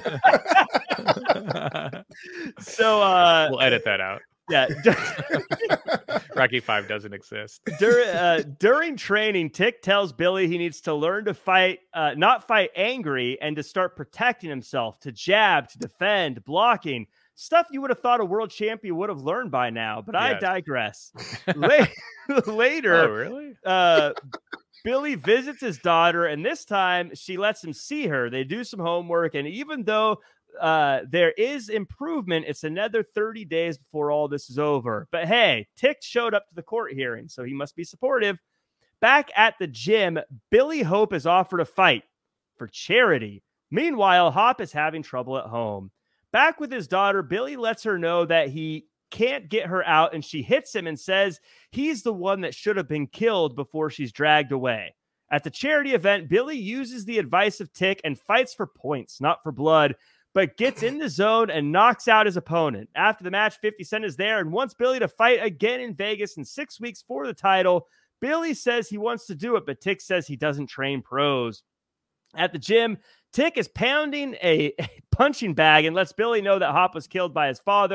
so, uh, We'll edit that out. yeah. Rocky Five doesn't exist. Dur- uh, during training, Tick tells Billy he needs to learn to fight, uh, not fight angry, and to start protecting himself, to jab, to defend, blocking, stuff you would have thought a world champion would have learned by now. But I Yes. digress. La- Later, Oh, really? uh, Billy visits his daughter, and this time she lets him see her. They do some homework, and even though uh, there is improvement, it's another thirty days before all this is over. But hey, Tick showed up to the court hearing, so he must be supportive. Back at the gym, Billy Hope is offered a fight for charity. Meanwhile, Hop is having trouble at home. Back with his daughter, Billy lets her know that he can't get her out, and she hits him and says he's the one that should have been killed before she's dragged away. At the charity event, Billy uses the advice of Tick and fights for points, not for blood, but gets in the zone and knocks out his opponent. After the match, fifty Cent is there and wants Billy to fight again in Vegas in six weeks for the title. Billy says he wants to do it, but Tick says he doesn't train pros. At the gym, Tick is pounding a, a punching bag and lets Billy know that Hop was killed by his father.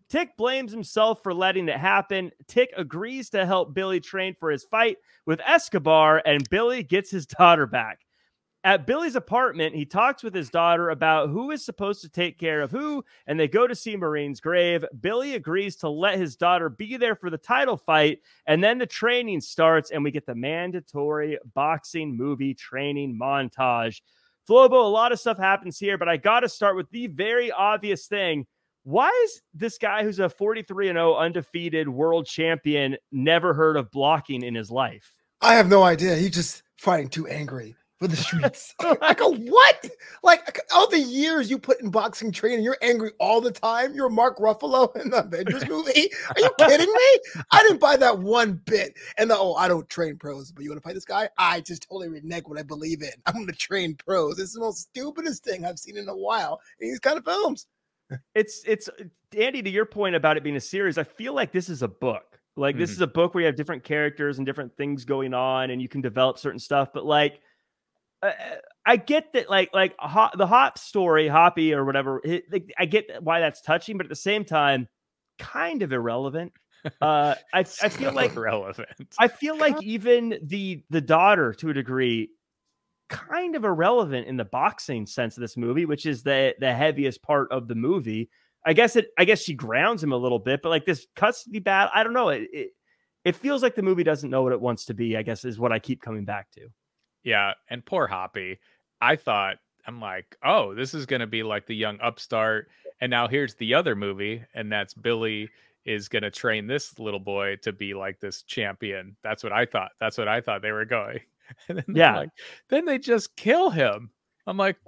Tick blames himself for letting it happen. Tick agrees to help Billy train for his fight with Escobar, and Billy gets his daughter back. At Billy's apartment, he talks with his daughter about who is supposed to take care of who, and they go to see Marine's grave. Billy agrees to let his daughter be there for the title fight, and then the training starts, and we get the mandatory boxing movie training montage. Flobo, a lot of stuff happens here, but I got to start with the very obvious thing. Why is this guy who's a forty-three and oh undefeated world champion never heard of blocking in his life? I have no idea. He's just fighting too angry for the streets. I go, what? Like, all the years you put in boxing training, you're angry all the time. You're Mark Ruffalo in the Avengers movie. Are you kidding me? I didn't buy that one bit. And the, oh, I don't train pros, but you want to fight this guy? I just totally renege what I believe in. I'm going to train pros. It's the most stupidest thing I've seen in a while in these kind of films. It's, it's, Andy, to your point about it being a series, I feel like this is a book. Like, mm-hmm. this is a book where you have different characters and different things going on, and you can develop certain stuff. But, like, Uh, I get that, like, like Hop, the Hop story, Hoppy or whatever. It, like, I get why that's touching, but at the same time, kind of irrelevant. Uh, I, I feel like irrelevant. I feel like even the the daughter, to a degree, kind of irrelevant in the boxing sense of this movie, which is the the heaviest part of the movie. I guess it. I guess she grounds him a little bit, but like this custody battle, I don't know. It, it it feels like the movie doesn't know what it wants to be, I guess, is what I keep coming back to. Yeah, and poor Hoppy. I thought, I'm like, oh, this is going to be like the young upstart. And now here's the other movie, and that's Billy is going to train this little boy to be like this champion. That's what I thought. That's what I thought they were going. And then yeah. Like, then they just kill him. I'm like,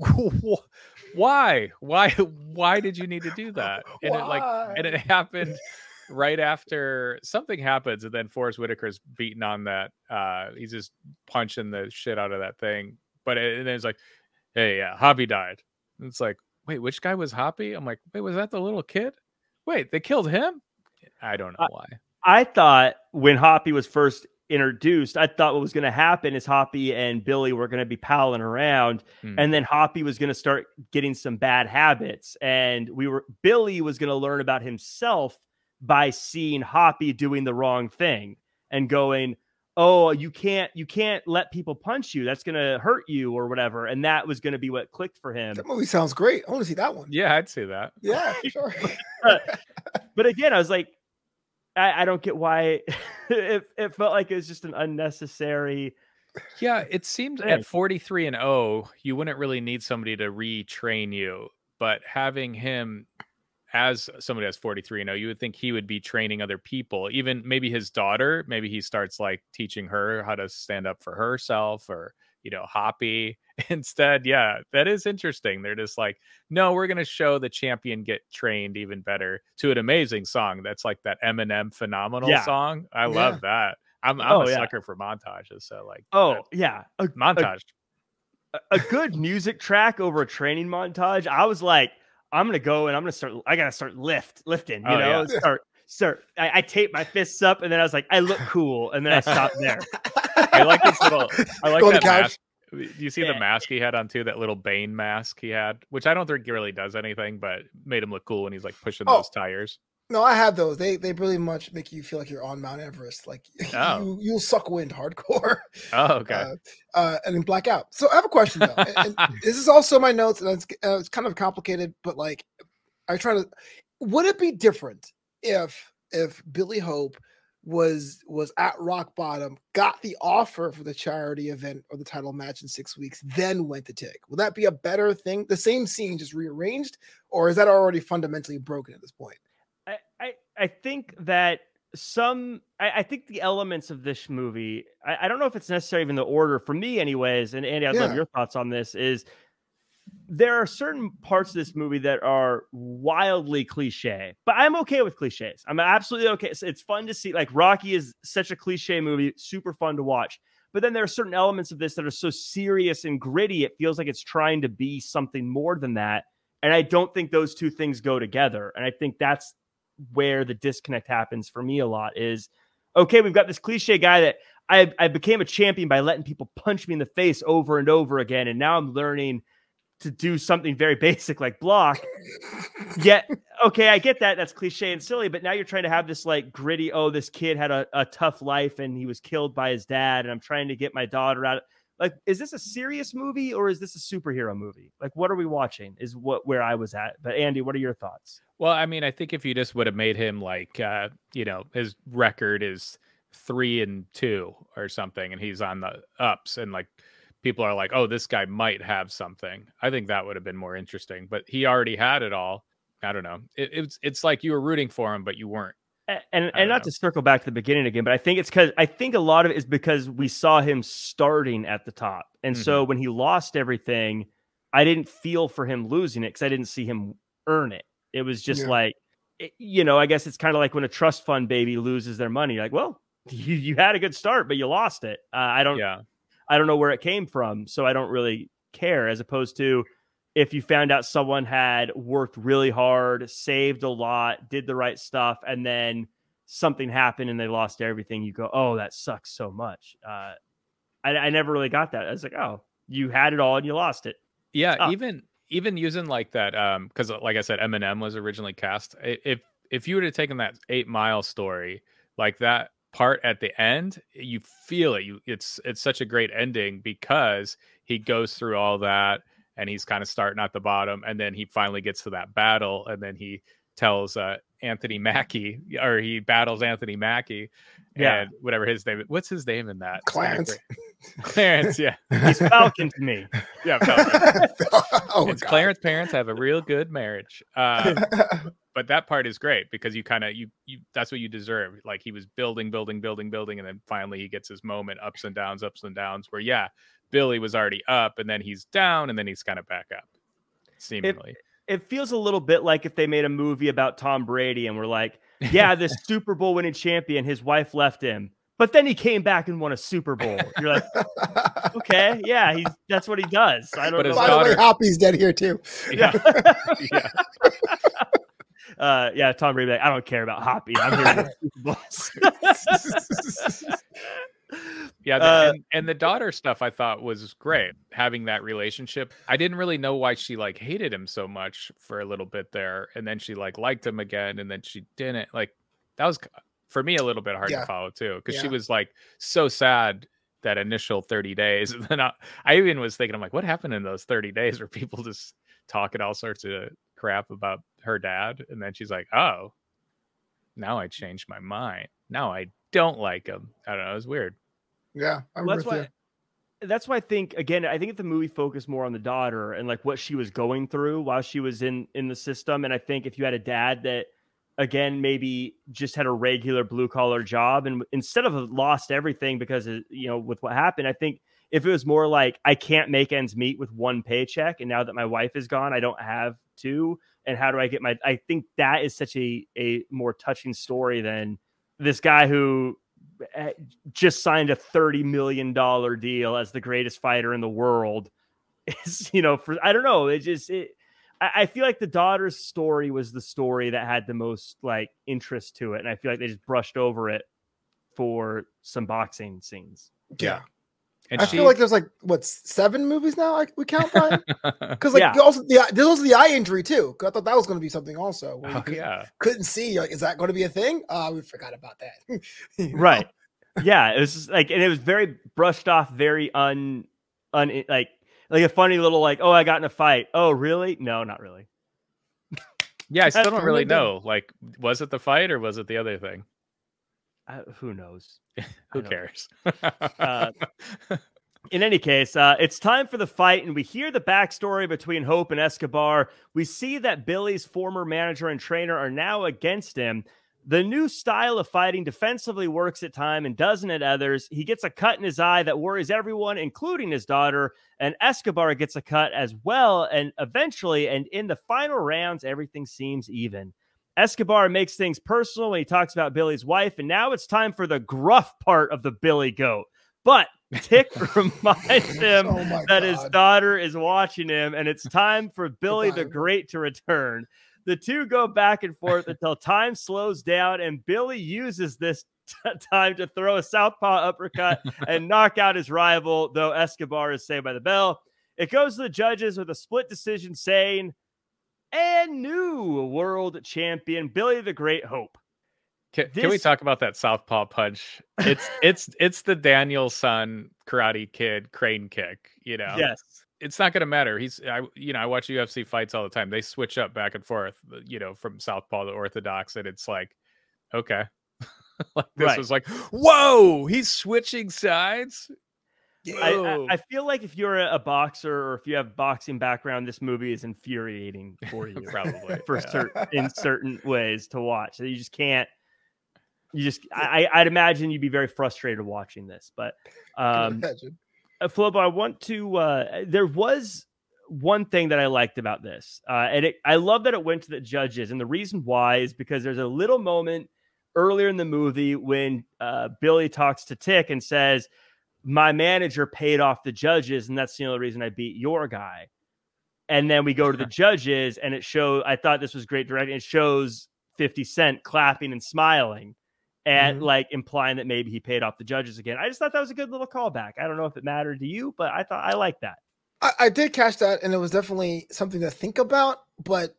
why? Why? Why did you need to do that? And why? it like, and it happened right after something happens, and then Forrest Whitaker's beating on that. Uh, he's just punching the shit out of that thing. But it, and then it's like, hey, yeah, Hoppy died. And it's like, wait, which guy was Hoppy? I'm like, wait, was that the little kid? Wait, they killed him? I don't know I, why. I thought when Hoppy was first introduced, I thought what was going to happen is Hoppy and Billy were going to be palling around, mm. and then Hoppy was going to start getting some bad habits, and we were Billy was going to learn about himself by seeing Hoppy doing the wrong thing and going, oh, you can't, you can't let people punch you. That's going to hurt you or whatever. And that was going to be what clicked for him. That movie sounds great. I want to see that one. Yeah, I'd see that. Yeah, for sure. but, but again, I was like, I, I don't get why it, it felt like it was just an unnecessary. Yeah, it seemed thing. At forty-three and oh, you wouldn't really need somebody to retrain you, but having him as somebody that's forty-three and oh, you would think he would be training other people, even maybe his daughter. Maybe he starts like teaching her how to stand up for herself, or, you know, Hoppy. Instead, yeah, that is interesting. They're just like, no, we're going to show the champion get trained even better to an amazing song. That's like that Eminem Phenomenal yeah. song. I yeah. love that. I'm, I'm oh, a yeah. sucker for montages. So like, oh yeah, a, montage. A, a good music track over a training montage. I was like, I'm gonna go and I'm gonna start. I gotta start lift lifting. You oh, know, yeah. start start. I, I tape my fists up, and then I was like, I look cool, and then I stopped there. I like this little. I like go that mask. Do you see yeah. the mask he had on too? That little Bane mask he had, which I don't think really does anything, but made him look cool when he's like pushing oh. those tires. No, I have those. They they really much make you feel like you're on Mount Everest. Like oh. you you'll suck wind hardcore. Oh, okay. Uh, uh, and then black out. So I have a question though. and, and this is also my notes, and it's, uh, it's kind of complicated, but like I try to. Would it be different if if Billy Hope was was at rock bottom, got the offer for the charity event or the title match in six weeks, then went to Tick? Would that be a better thing? The same scene just rearranged, or is that already fundamentally broken at this point? I, I, I think that some, I, I think the elements of this movie, I, I don't know if it's necessarily even the order for me anyways. And Andy, I'd yeah. love your thoughts on this. Is there are certain parts of this movie that are wildly cliche, but I'm okay with cliches. I'm absolutely okay. It's, it's fun to see. Like Rocky is such a cliche movie, super fun to watch. But then there are certain elements of this that are so serious and gritty. It feels like it's trying to be something more than that. And I don't think those two things go together. And I think that's where the disconnect happens for me a lot is, okay, we've got this cliche guy that I, I became a champion by letting people punch me in the face over and over again. And now I'm learning to do something very basic like block. Yet, okay, I get that. That's cliche and silly, but now you're trying to have this like gritty, oh, this kid had a, a tough life and he was killed by his dad, and I'm trying to get my daughter out. Like, is this a serious movie or is this a superhero movie? Like, what are we watching is what where I was at. But Andy, what are your thoughts? Well, I mean, I think if you just would have made him like, uh, you know, his record is three and two or something, and he's on the ups, and like people are like, oh, this guy might have something. I think that would have been more interesting, but he already had it all. I don't know. It, it's it's like you were rooting for him, but you weren't. And and not know. to circle back to the beginning again, but I think it's because I think a lot of it is because we saw him starting at the top. And mm-hmm. so when he lost everything, I didn't feel for him losing it because I didn't see him earn it. It was just yeah. like, it, you know, I guess it's kind of like when a trust fund baby loses their money. You're like, well, you, you had a good start, but you lost it. Uh, I don't yeah. I don't know where it came from. So I don't really care, as opposed to if you found out someone had worked really hard, saved a lot, did the right stuff, and then something happened and they lost everything, you go, oh, that sucks so much. Uh, I, I never really got that. I was like, oh, you had it all and you lost it. Yeah, oh. even even using like that, um, because like I said, Eminem was originally cast. If if you would have taken that Eight Mile story, like that part at the end, you feel it. You it's it's such a great ending because he goes through all that. And he's kind of starting at the bottom, and then he finally gets to that battle, and then he tells uh, Anthony Mackie, or he battles Anthony Mackie, yeah, and whatever his name. What's his name in that? Clarence. Clarence, yeah, he's Falcon to me. Yeah, Falcon. Oh, it's Clarence's parents have a real good marriage, uh, but that part is great because you kind of you you that's what you deserve. Like he was building, building, building, building, and then finally he gets his moment, ups and downs, ups and downs. Where yeah. Billy was already up, and then he's down, and then he's kind of back up, seemingly. It, it feels a little bit like if they made a movie about Tom Brady, and we're like, yeah, this Super Bowl winning champion, his wife left him, but then he came back and won a Super Bowl. You're like, okay, yeah, he's that's what he does. I don't but know. His By daughter... the way, Hoppy's dead here, too. Yeah. yeah. Uh, yeah, Tom Brady, like, I don't care about Hoppy. I'm here for Super Bowls. Yeah, the, uh, and, and the daughter stuff I thought was great. Having that relationship, I didn't really know why she like hated him so much for a little bit there, and then she like liked him again, and then she didn't. Like that was for me a little bit hard yeah. to follow too, because yeah. she was like so sad that initial thirty days, and then I, I even was thinking, I'm like, what happened in those thirty days where people just talking all sorts of crap about her dad, and then she's like, oh, now I changed my mind. Now I don't like him. I don't know. It was weird. Yeah, I'm well, that's with why. you. That's why I think again. I think if the movie focused more on the daughter and like what she was going through while she was in in the system, and I think if you had a dad that, again, maybe just had a regular blue collar job and instead of lost everything because of, you know, with what happened, I think if it was more like I can't make ends meet with one paycheck, and now that my wife is gone, I don't have two, and how do I get my? I think that is such a a more touching story than this guy who just signed a thirty million dollars deal as the greatest fighter in the world. Is, you know, for, I don't know. It just, it, I, I feel like the daughter's story was the story that had the most like interest to it. And I feel like they just brushed over it for some boxing scenes. Yeah. And I she... feel like there's like what seven movies now I, we count by because like yeah. also the there's also the eye injury too. I thought that was going to be something also. Where Oh, could, yeah, couldn't see. Like, is that going to be a thing? Uh, we forgot about that. You know? Right. Yeah, it was just like, and it was very brushed off, very un, un, like, like a funny little like, oh, I got in a fight. Oh, really? No, not really. Yeah, I still don't really know. Like, was it the fight or was it the other thing? Uh, who knows? Who cares? uh, in any case, uh, it's time for the fight, and we hear the backstory between Hope and Escobar. We see that Billy's former manager and trainer are now against him. The new style of fighting defensively works at times and doesn't at others. He gets a cut in his eye that worries everyone, including his daughter, and Escobar gets a cut as well. And eventually, and in the final rounds, everything seems even. Escobar makes things personal when he talks about Billy's wife, and now it's time for the gruff part of the Billy Goat. But Tick reminds him oh that God. his daughter is watching him, and it's time for Billy Goodbye. the Great to return. The two go back and forth until time slows down, and Billy uses this t- time to throw a southpaw uppercut and knock out his rival, though Escobar is saved by the bell. It goes to the judges with a split decision saying, and new world champion, Billy the Great Hope. Can, This- can we talk about that southpaw punch? It's it's it's the Daniel-san Karate Kid crane kick. You know, Yes. it's not going to matter. He's, I, you know, I watch U F C fights all the time. They switch up back and forth, you know, from southpaw to orthodox, and it's like, okay, like this Right. was like, whoa, he's switching sides. I, Whoa. I, I feel like if you're a, a boxer or if you have boxing background, this movie is infuriating for you. Probably for yeah. certain in certain ways to watch. So you just can't. You just, I, I'd imagine you'd be very frustrated watching this. But, um, uh, Flobo, I want to. Uh, there was one thing that I liked about this, uh, and it, I love that it went to the judges. And the reason why is because there's a little moment earlier in the movie when uh, Billy talks to Tick and says, "My manager paid off the judges, and that's the only reason I beat your guy." And then we go to the judges, and it shows. I thought this was great directing. It shows fifty Cent clapping and smiling, and Mhm. like implying that maybe he paid off the judges again. I just thought that was a good little callback. I don't know if it mattered to you, but I thought I liked that. I, I did catch that, and it was definitely something to think about. But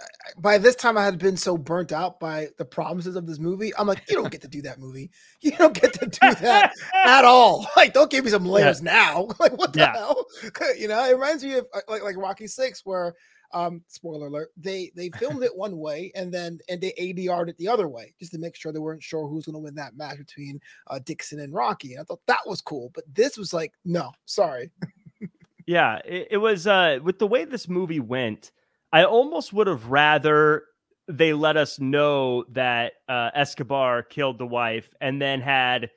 by this time, I had been so burnt out by the promises of this movie. I'm like, you don't get to do that movie. You don't get to do that at all. Like, don't give me some layers yeah. now. Like, what the yeah. hell? You know, it reminds me of like like Rocky Six, where um, spoiler alert, they they filmed it one way and then and they A D R'd it the other way just to make sure they weren't sure who's going to win that match between uh, Dixon and Rocky. And I thought that was cool, but this was like, no, sorry. Yeah, it, it was uh, with the way this movie went. I almost would have rather they let us know that uh, Escobar killed the wife and then had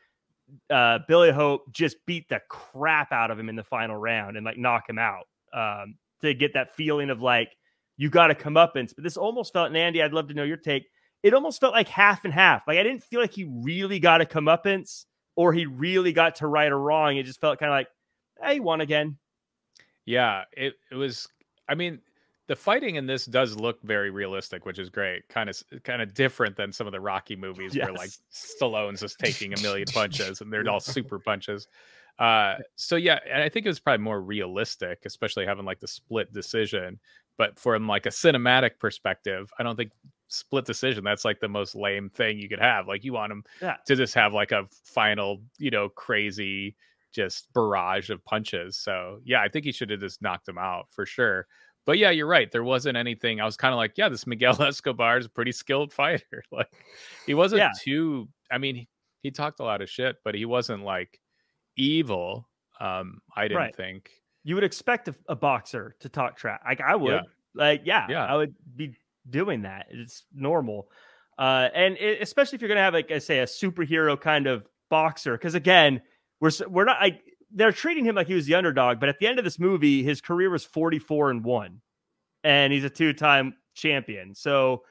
uh, Billy Hope just beat the crap out of him in the final round and like knock him out um, to get that feeling of like, you got to come up. And but this almost felt, and Andy, I'd love to know your take. It almost felt like half and half. Like I didn't feel like he really got a comeuppance or he really got to right or wrong. It just felt kind of like, hey, he won again. Yeah, it, it was, I mean, the fighting in this does look very realistic, which is great. Kind of, kind of different than some of the Rocky movies yes. where like Stallone's just taking a million punches and they're all super punches. Uh, so yeah, and I think it was probably more realistic, especially having like the split decision. But from like a cinematic perspective, I don't think split decision, that's like the most lame thing you could have. Like you want them yeah. to just have like a final, you know, crazy just barrage of punches. So yeah, I think he should have just knocked him out for sure. But yeah, you're right. There wasn't anything. I was kind of like, yeah, this Miguel Escobar is a pretty skilled fighter. Like he wasn't yeah. too, I mean, he, he talked a lot of shit, but he wasn't like evil. Um, I didn't right. think. You would expect a, a boxer to talk trash. Like I would, yeah. like, yeah, yeah, I would be doing that. It's normal. Uh, and it, especially if you're going to have, like I say, a superhero kind of boxer. Cause again, we're, we're not like, they're treating him like he was the underdog, but at the end of this movie, his career was forty-four and one and he's a two-time champion. So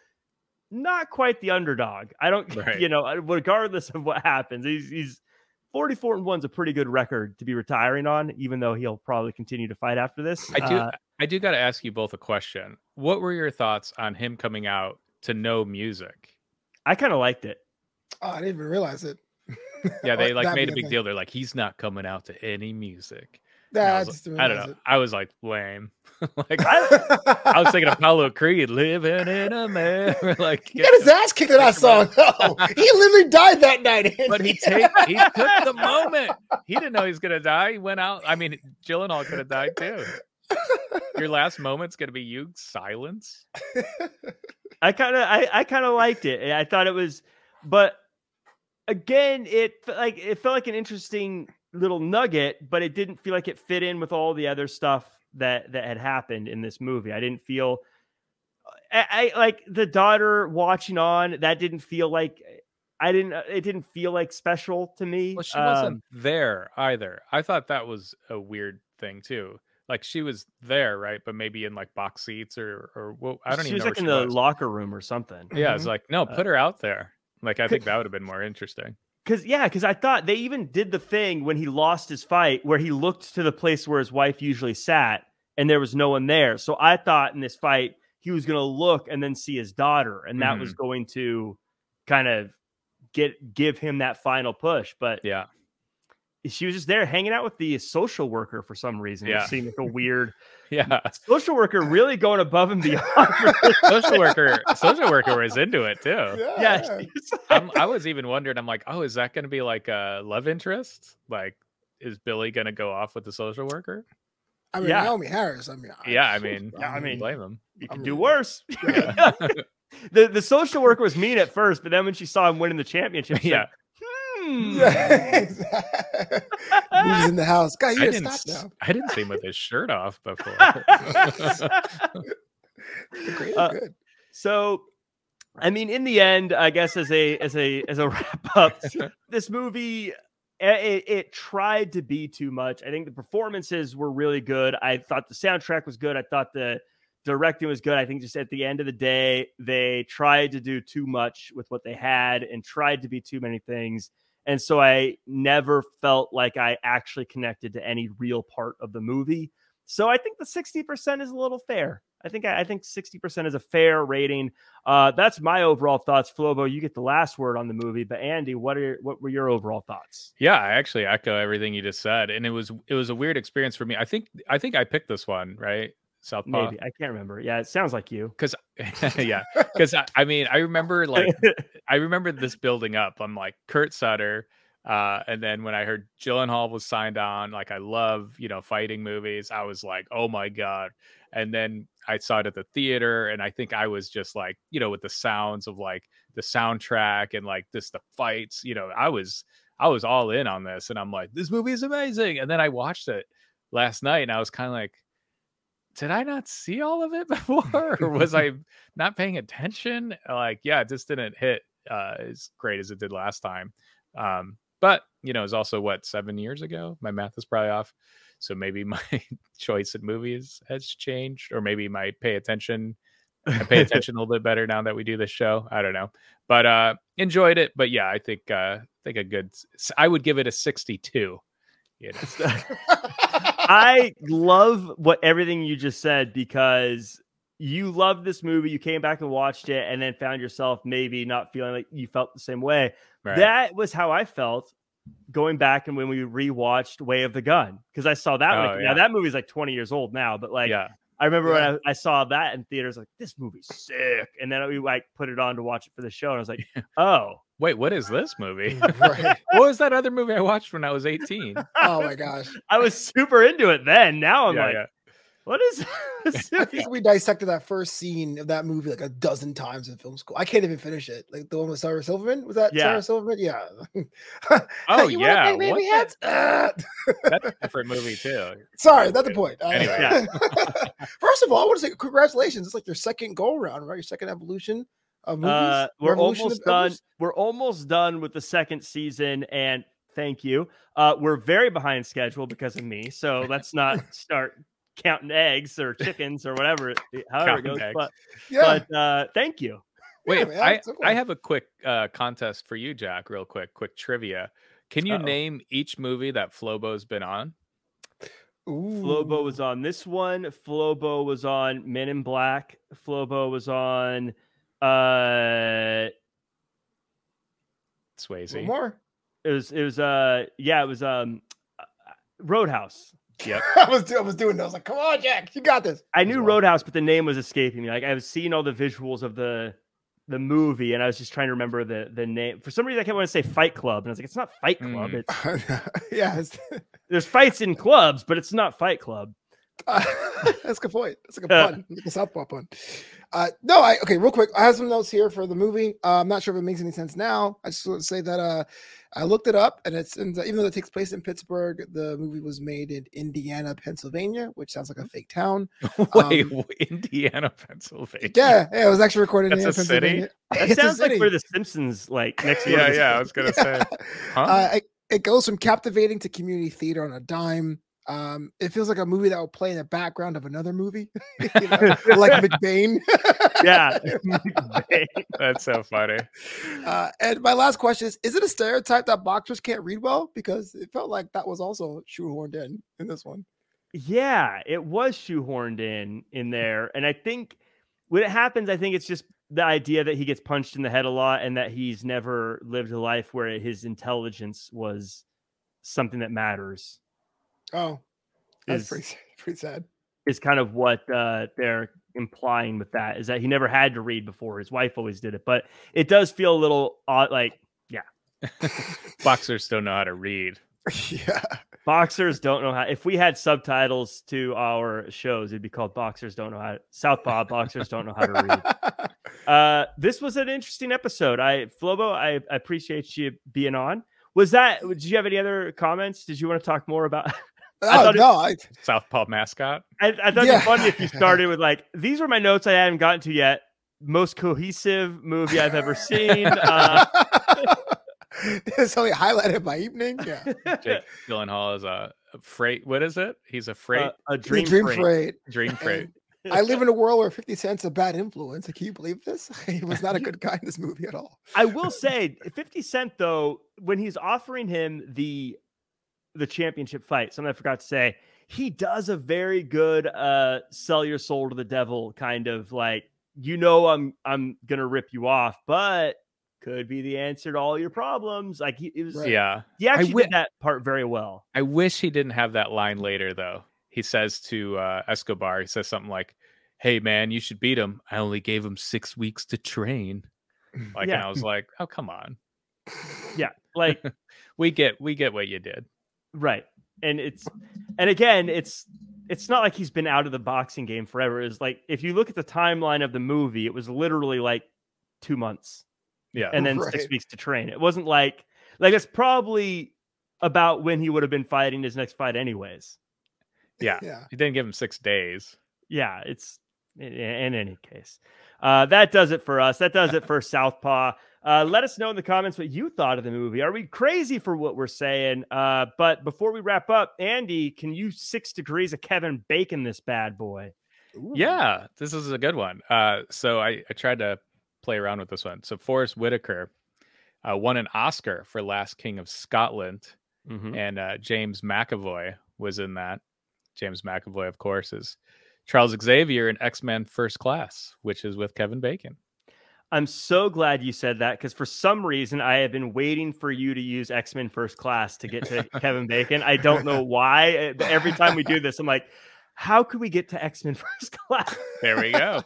not quite the underdog. I don't, right. you know, regardless of what happens, he's, he's forty-four and one is a pretty good record to be retiring on, even though he'll probably continue to fight after this. I do, uh, I do got to ask you both a question. What were your thoughts on him coming out to no music? I kind of liked it. Oh, I didn't even realize it. Yeah, they like made a big thing. deal. They're like, he's not coming out to any music. I, I, like, I don't know. It. I was like, lame. Like I, I was thinking of Apollo Creed, living in America. Like, he got his ass kicked in that song. Oh, he literally died that night. Andy. But he take, he took the moment. He didn't know he was gonna die. He went out. I mean, Gyllenhaal could have died too. Your last moment's gonna be you silence. I kind of, I, I kind of liked it. I thought it was, but. Again, it like it felt like an interesting little nugget, but it didn't feel like it fit in with all the other stuff that that had happened in this movie. I didn't feel I, I like the daughter watching on. That didn't feel like I didn't. It didn't feel like special to me. Well, she wasn't um, there either. I thought that was a weird thing too. Like she was there, right? But maybe in like box seats or or well, I don't she even was know. Like in she the was. locker room or something. Yeah, mm-hmm. It's like no, put her out there. Like, I think that would have been more interesting. Because, yeah, because I thought they even did the thing when he lost his fight where he looked to the place where his wife usually sat and there was no one there. So I thought in this fight, he was going to look and then see his daughter. And that mm-hmm. was going to kind of get give him that final push. But yeah, she was just there hanging out with the social worker for some reason. Yeah. It seemed like a weird Yeah. social worker really going above and beyond. social worker, social worker was into it too. Yeah, Yeah. yeah. she's I'm, I was even wondering. I'm like, oh, is that going to be like a love interest? Like, is Billy going to go off with the social worker? I mean, Yeah. Naomi Harris. I mean, I, Yeah, I mean, Yeah, I mean- blame him. You I could mean, do worse. Yeah. the the social worker was mean at first, but then when she saw him winning the championship, she Yeah. said, hmm. yeah. Moves in the house. God, you I gotta didn't. stop s- now. I didn't see him with his shirt off before. The grade is Uh, good. So, I mean, in the end, I guess as a as a as a wrap up, this movie it, it tried to be too much. I think the performances were really good. I thought the soundtrack was good. I thought the directing was good. I think just at the end of the day, they tried to do too much with what they had and tried to be too many things. And so I never felt like I actually connected to any real part of the movie. So I think the sixty percent is a little fair. I think I think sixty percent is a fair rating. Uh, that's my overall thoughts. Flobo, you get the last word on the movie, but Andy, what are what were your overall thoughts? Yeah, I actually echo everything you just said, and it was it was a weird experience for me. I think I think I picked this one, right? Southpaw. Maybe I can't remember. Yeah, it sounds like you. Because yeah, because I, I mean, I remember like I remember this building up. I'm like Kurt Sutter. Uh, and then when I heard Gyllenhaal was signed on, like I love, you know, fighting movies. I was like, oh my God. And then I saw it at the theater, and I think I was just like, you know, with the sounds of like the soundtrack and like this, the fights, you know, I was, I was all in on this, and I'm like, this movie is amazing. And then I watched it last night, and I was kind of like, did I not see all of it before, or was I not paying attention? Like, yeah, it just didn't hit uh, as great as it did last time. Um, but you know, it's also what, seven years ago. My math is probably off, so maybe my choice in movies has changed, or maybe my pay attention. I pay attention a little bit better now that we do this show. I don't know, but uh, enjoyed it. But yeah, I think uh, I think a good. I would give it a sixty-two. You know? I love what everything you just said, because you loved this movie. You came back and watched it, and then found yourself maybe not feeling like you felt the same way. Right. That was how I felt going back and when we rewatched Way of the Gun, because I saw that. Oh, one. yeah. Now that movie's like twenty years old now, but like yeah, I remember Yeah. when I, I saw that in theaters, like this movie's sick, and then we like put it on to watch it for the show, and I was like, oh, wait, what is this movie? Right. What was that other movie I watched when I was eighteen? Oh my gosh. I was super into it then. Now I'm Yeah, like, yeah. what is this? I think we dissected that first scene of that movie like a dozen times in film school. I can't even finish it. Like the one with Sarah Silverman. Was that Yeah. Sarah Silverman? Yeah. Oh, You wanna yeah. play baby What heads? Ah. That's a different movie too. Sorry, that's the point. Uh, Anyway. Yeah. First of all, I want to say congratulations. It's like your second go around, right? Your second evolution of movies. Uh, we're Revolution almost of done. Evers? We're almost done with the second season, and thank you. Uh, we're very behind schedule because of me, so let's not start counting eggs or chickens or whatever, it- however Counting it goes. eggs. But, Yeah. but uh, thank you. Wait, man, I, it's so cool. I have a quick uh, contest for you, Jack. Real quick, quick trivia. Can you Uh-oh. name each movie that Flobo's been on? Ooh. Flobo was on this one. Flobo was on Men in Black. Flobo was on uh Swayze. One more. it was it was uh yeah, it was um Roadhouse. Yep. I was, do- I was doing that. I was like, come on, Jack. You got this. I As knew well. Roadhouse, but the name was escaping me. Like I was seeing all the visuals of the the movie, and I was just trying to remember the the name. For some reason, I kept wanting to say Fight Club, and I was like, "It's not Fight Club. Mm. It's yeah. It's, there's fights in clubs, but it's not Fight Club." uh, that's a good point. That's a good Uh, pun. Like a Southpaw pun. Uh, no, I okay. Real quick, I have some notes here for the movie. Uh, I'm not sure if it makes any sense now. I just want to say that uh, I looked it up, and it's in the, even though it takes place in Pittsburgh, the movie was made in Indiana, Pennsylvania, which sounds like a fake town. Wait, Um, Indiana, Pennsylvania. Yeah, yeah, it was actually recorded in That's Indiana, a city? Pennsylvania. That It's a sounds like city. where the Simpsons like next. door to Yeah, the yeah. I was gonna say, huh? Uh, it, it goes from captivating to community theater on a dime. Um, it feels like a movie that will play in the background of another movie, you know, like McBain. Yeah. That's so funny. Uh, and my last question is: is it a stereotype that boxers can't read well? Because it felt like that was also shoehorned in in this one. Yeah, it was shoehorned in in there, and I think when it happens, I think it's just the idea that he gets punched in the head a lot, and that he's never lived a life where his intelligence was something that matters. Oh, that's is, pretty pretty sad. Is kind of what uh, they're implying with that, is that he never had to read before. His wife always did it, but it does feel a little odd. Like, yeah, boxers don't know how to read. Yeah, boxers don't know how. If we had subtitles to our shows, it'd be called "Boxers Don't Know How to Southpaw." Boxers don't know how to read. Uh, this was an interesting episode. I Flobo, I, I appreciate you being on. Was that? Did you have any other comments? Did you want to talk more about? I oh, no, it, I, Southpaw mascot. I, I thought yeah. it'd be funny if you started with like, these were my notes I hadn't gotten to yet. Most cohesive movie I've ever seen. Uh, it's only highlighted my evening. Yeah. Jake Gyllenhaal is a, a freight. What is it? He's a freight. Uh, a dream, dream freight. freight. Dream freight. And I live in a world where fifty Cent's a bad influence. Can you believe this? He was not a good guy in this movie at all. I will say, fifty Cent though, when he's offering him the the championship fight, something I forgot to say, he does a very good uh sell your soul to the devil kind of like, you know, I'm I'm gonna rip you off, but could be the answer to all your problems. Like he it was right. yeah he actually w- did that part very well. I wish he didn't have that line later though. He says to uh Escobar, he says something like, hey man, you should beat him. I only gave him six weeks to train. Like, yeah. And I was like, oh come on. Yeah, like we get we get what you did. Right. And it's, and again, it's, it's not like he's been out of the boxing game forever. It's like, if you look at the timeline of the movie, it was literally like two months. Yeah. And then right. six weeks to train. It wasn't like, like it's probably about when he would have been fighting his next fight anyways. Yeah. Yeah. He didn't give him six days. Yeah. It's in, in any case, uh, that does it for us. That does it for Southpaw. Uh, let us know in the comments what you thought of the movie. Are we crazy for what we're saying? Uh, but before we wrap up, Andy, can you six degrees of Kevin Bacon this bad boy? Ooh. Yeah, this is a good one. Uh, so I, I tried to play around with this one. So Forrest Whitaker uh, won an Oscar for Last King of Scotland, mm-hmm. and uh, James McAvoy was in that. James McAvoy, of course, is Charles Xavier in X-Men First Class, which is with Kevin Bacon. I'm so glad you said that, because for some reason I have been waiting for you to use X-Men First Class to get to Kevin Bacon. I don't know why. Every time we do this, I'm like, how could we get to X-Men First Class? There we go.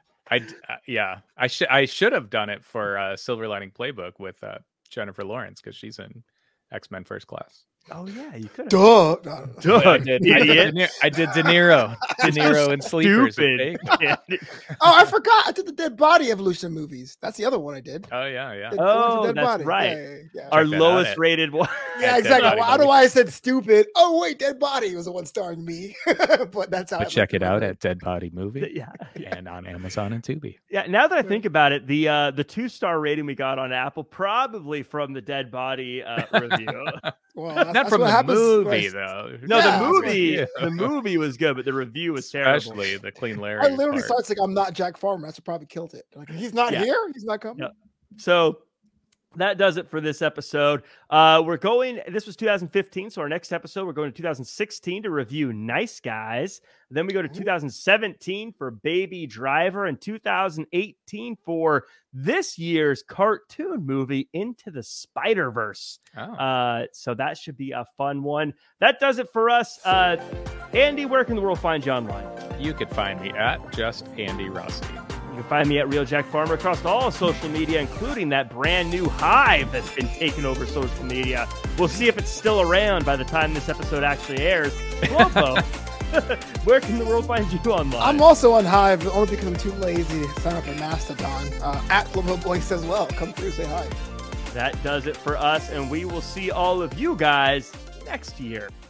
I uh, yeah, I should I should have done it for uh, Silver Lining Playbook with uh, Jennifer Lawrence, because she's in X-Men First Class. Oh yeah, you could. Duh. Duh. I did, I, did De I did De Niro. De Niro and Sleepers. Oh, I forgot. I did the Dead Body Evolution movies. That's the other one I did. Oh yeah, yeah. The, oh, Dead that's Body. right. Yeah, yeah, yeah. Our lowest out, rated one. Yeah, exactly. Well, I don't know why I said stupid. Oh wait, Dead Body was the one starring me. But that's how. But check it out at Dead Body Movie. Yeah, yeah, and on Amazon and Tubi. Yeah. Now that I think about it, the uh, the two star rating we got on Apple probably from the Dead Body uh, review. Well, that's, not that's from the happens, movie though. No, yeah, the movie, right. the movie was good, but the review was terrible. Especially the Clean Larry. I literally part. started saying, "I'm not Jack Farmer." That's what probably killed it. Like, he's not yeah. here. He's not coming. Yep. So that does it for this episode. Uh, we're going. This was two thousand fifteen, so our next episode we're going to two thousand sixteen to review Nice Guys. Then we go to two thousand seventeen for Baby Driver, and two thousand eighteen for this year's cartoon movie Into the Spider-Verse. Oh. Uh, so that should be a fun one. That does it for us. Uh, Andy, where can the world find you online? You could find me at Just Andy Rossi. You can find me at Real Jack Farmer across all social media, including that brand new Hive that's been taking over social media. We'll see if it's still around by the time this episode actually airs. Flobo, where can the world find you online? I'm also on Hive, only because I'm too lazy to sign up for Mastodon. Uh, at Flobo Boys as well. Come through, say hi. That does it for us, and we will see all of you guys next year.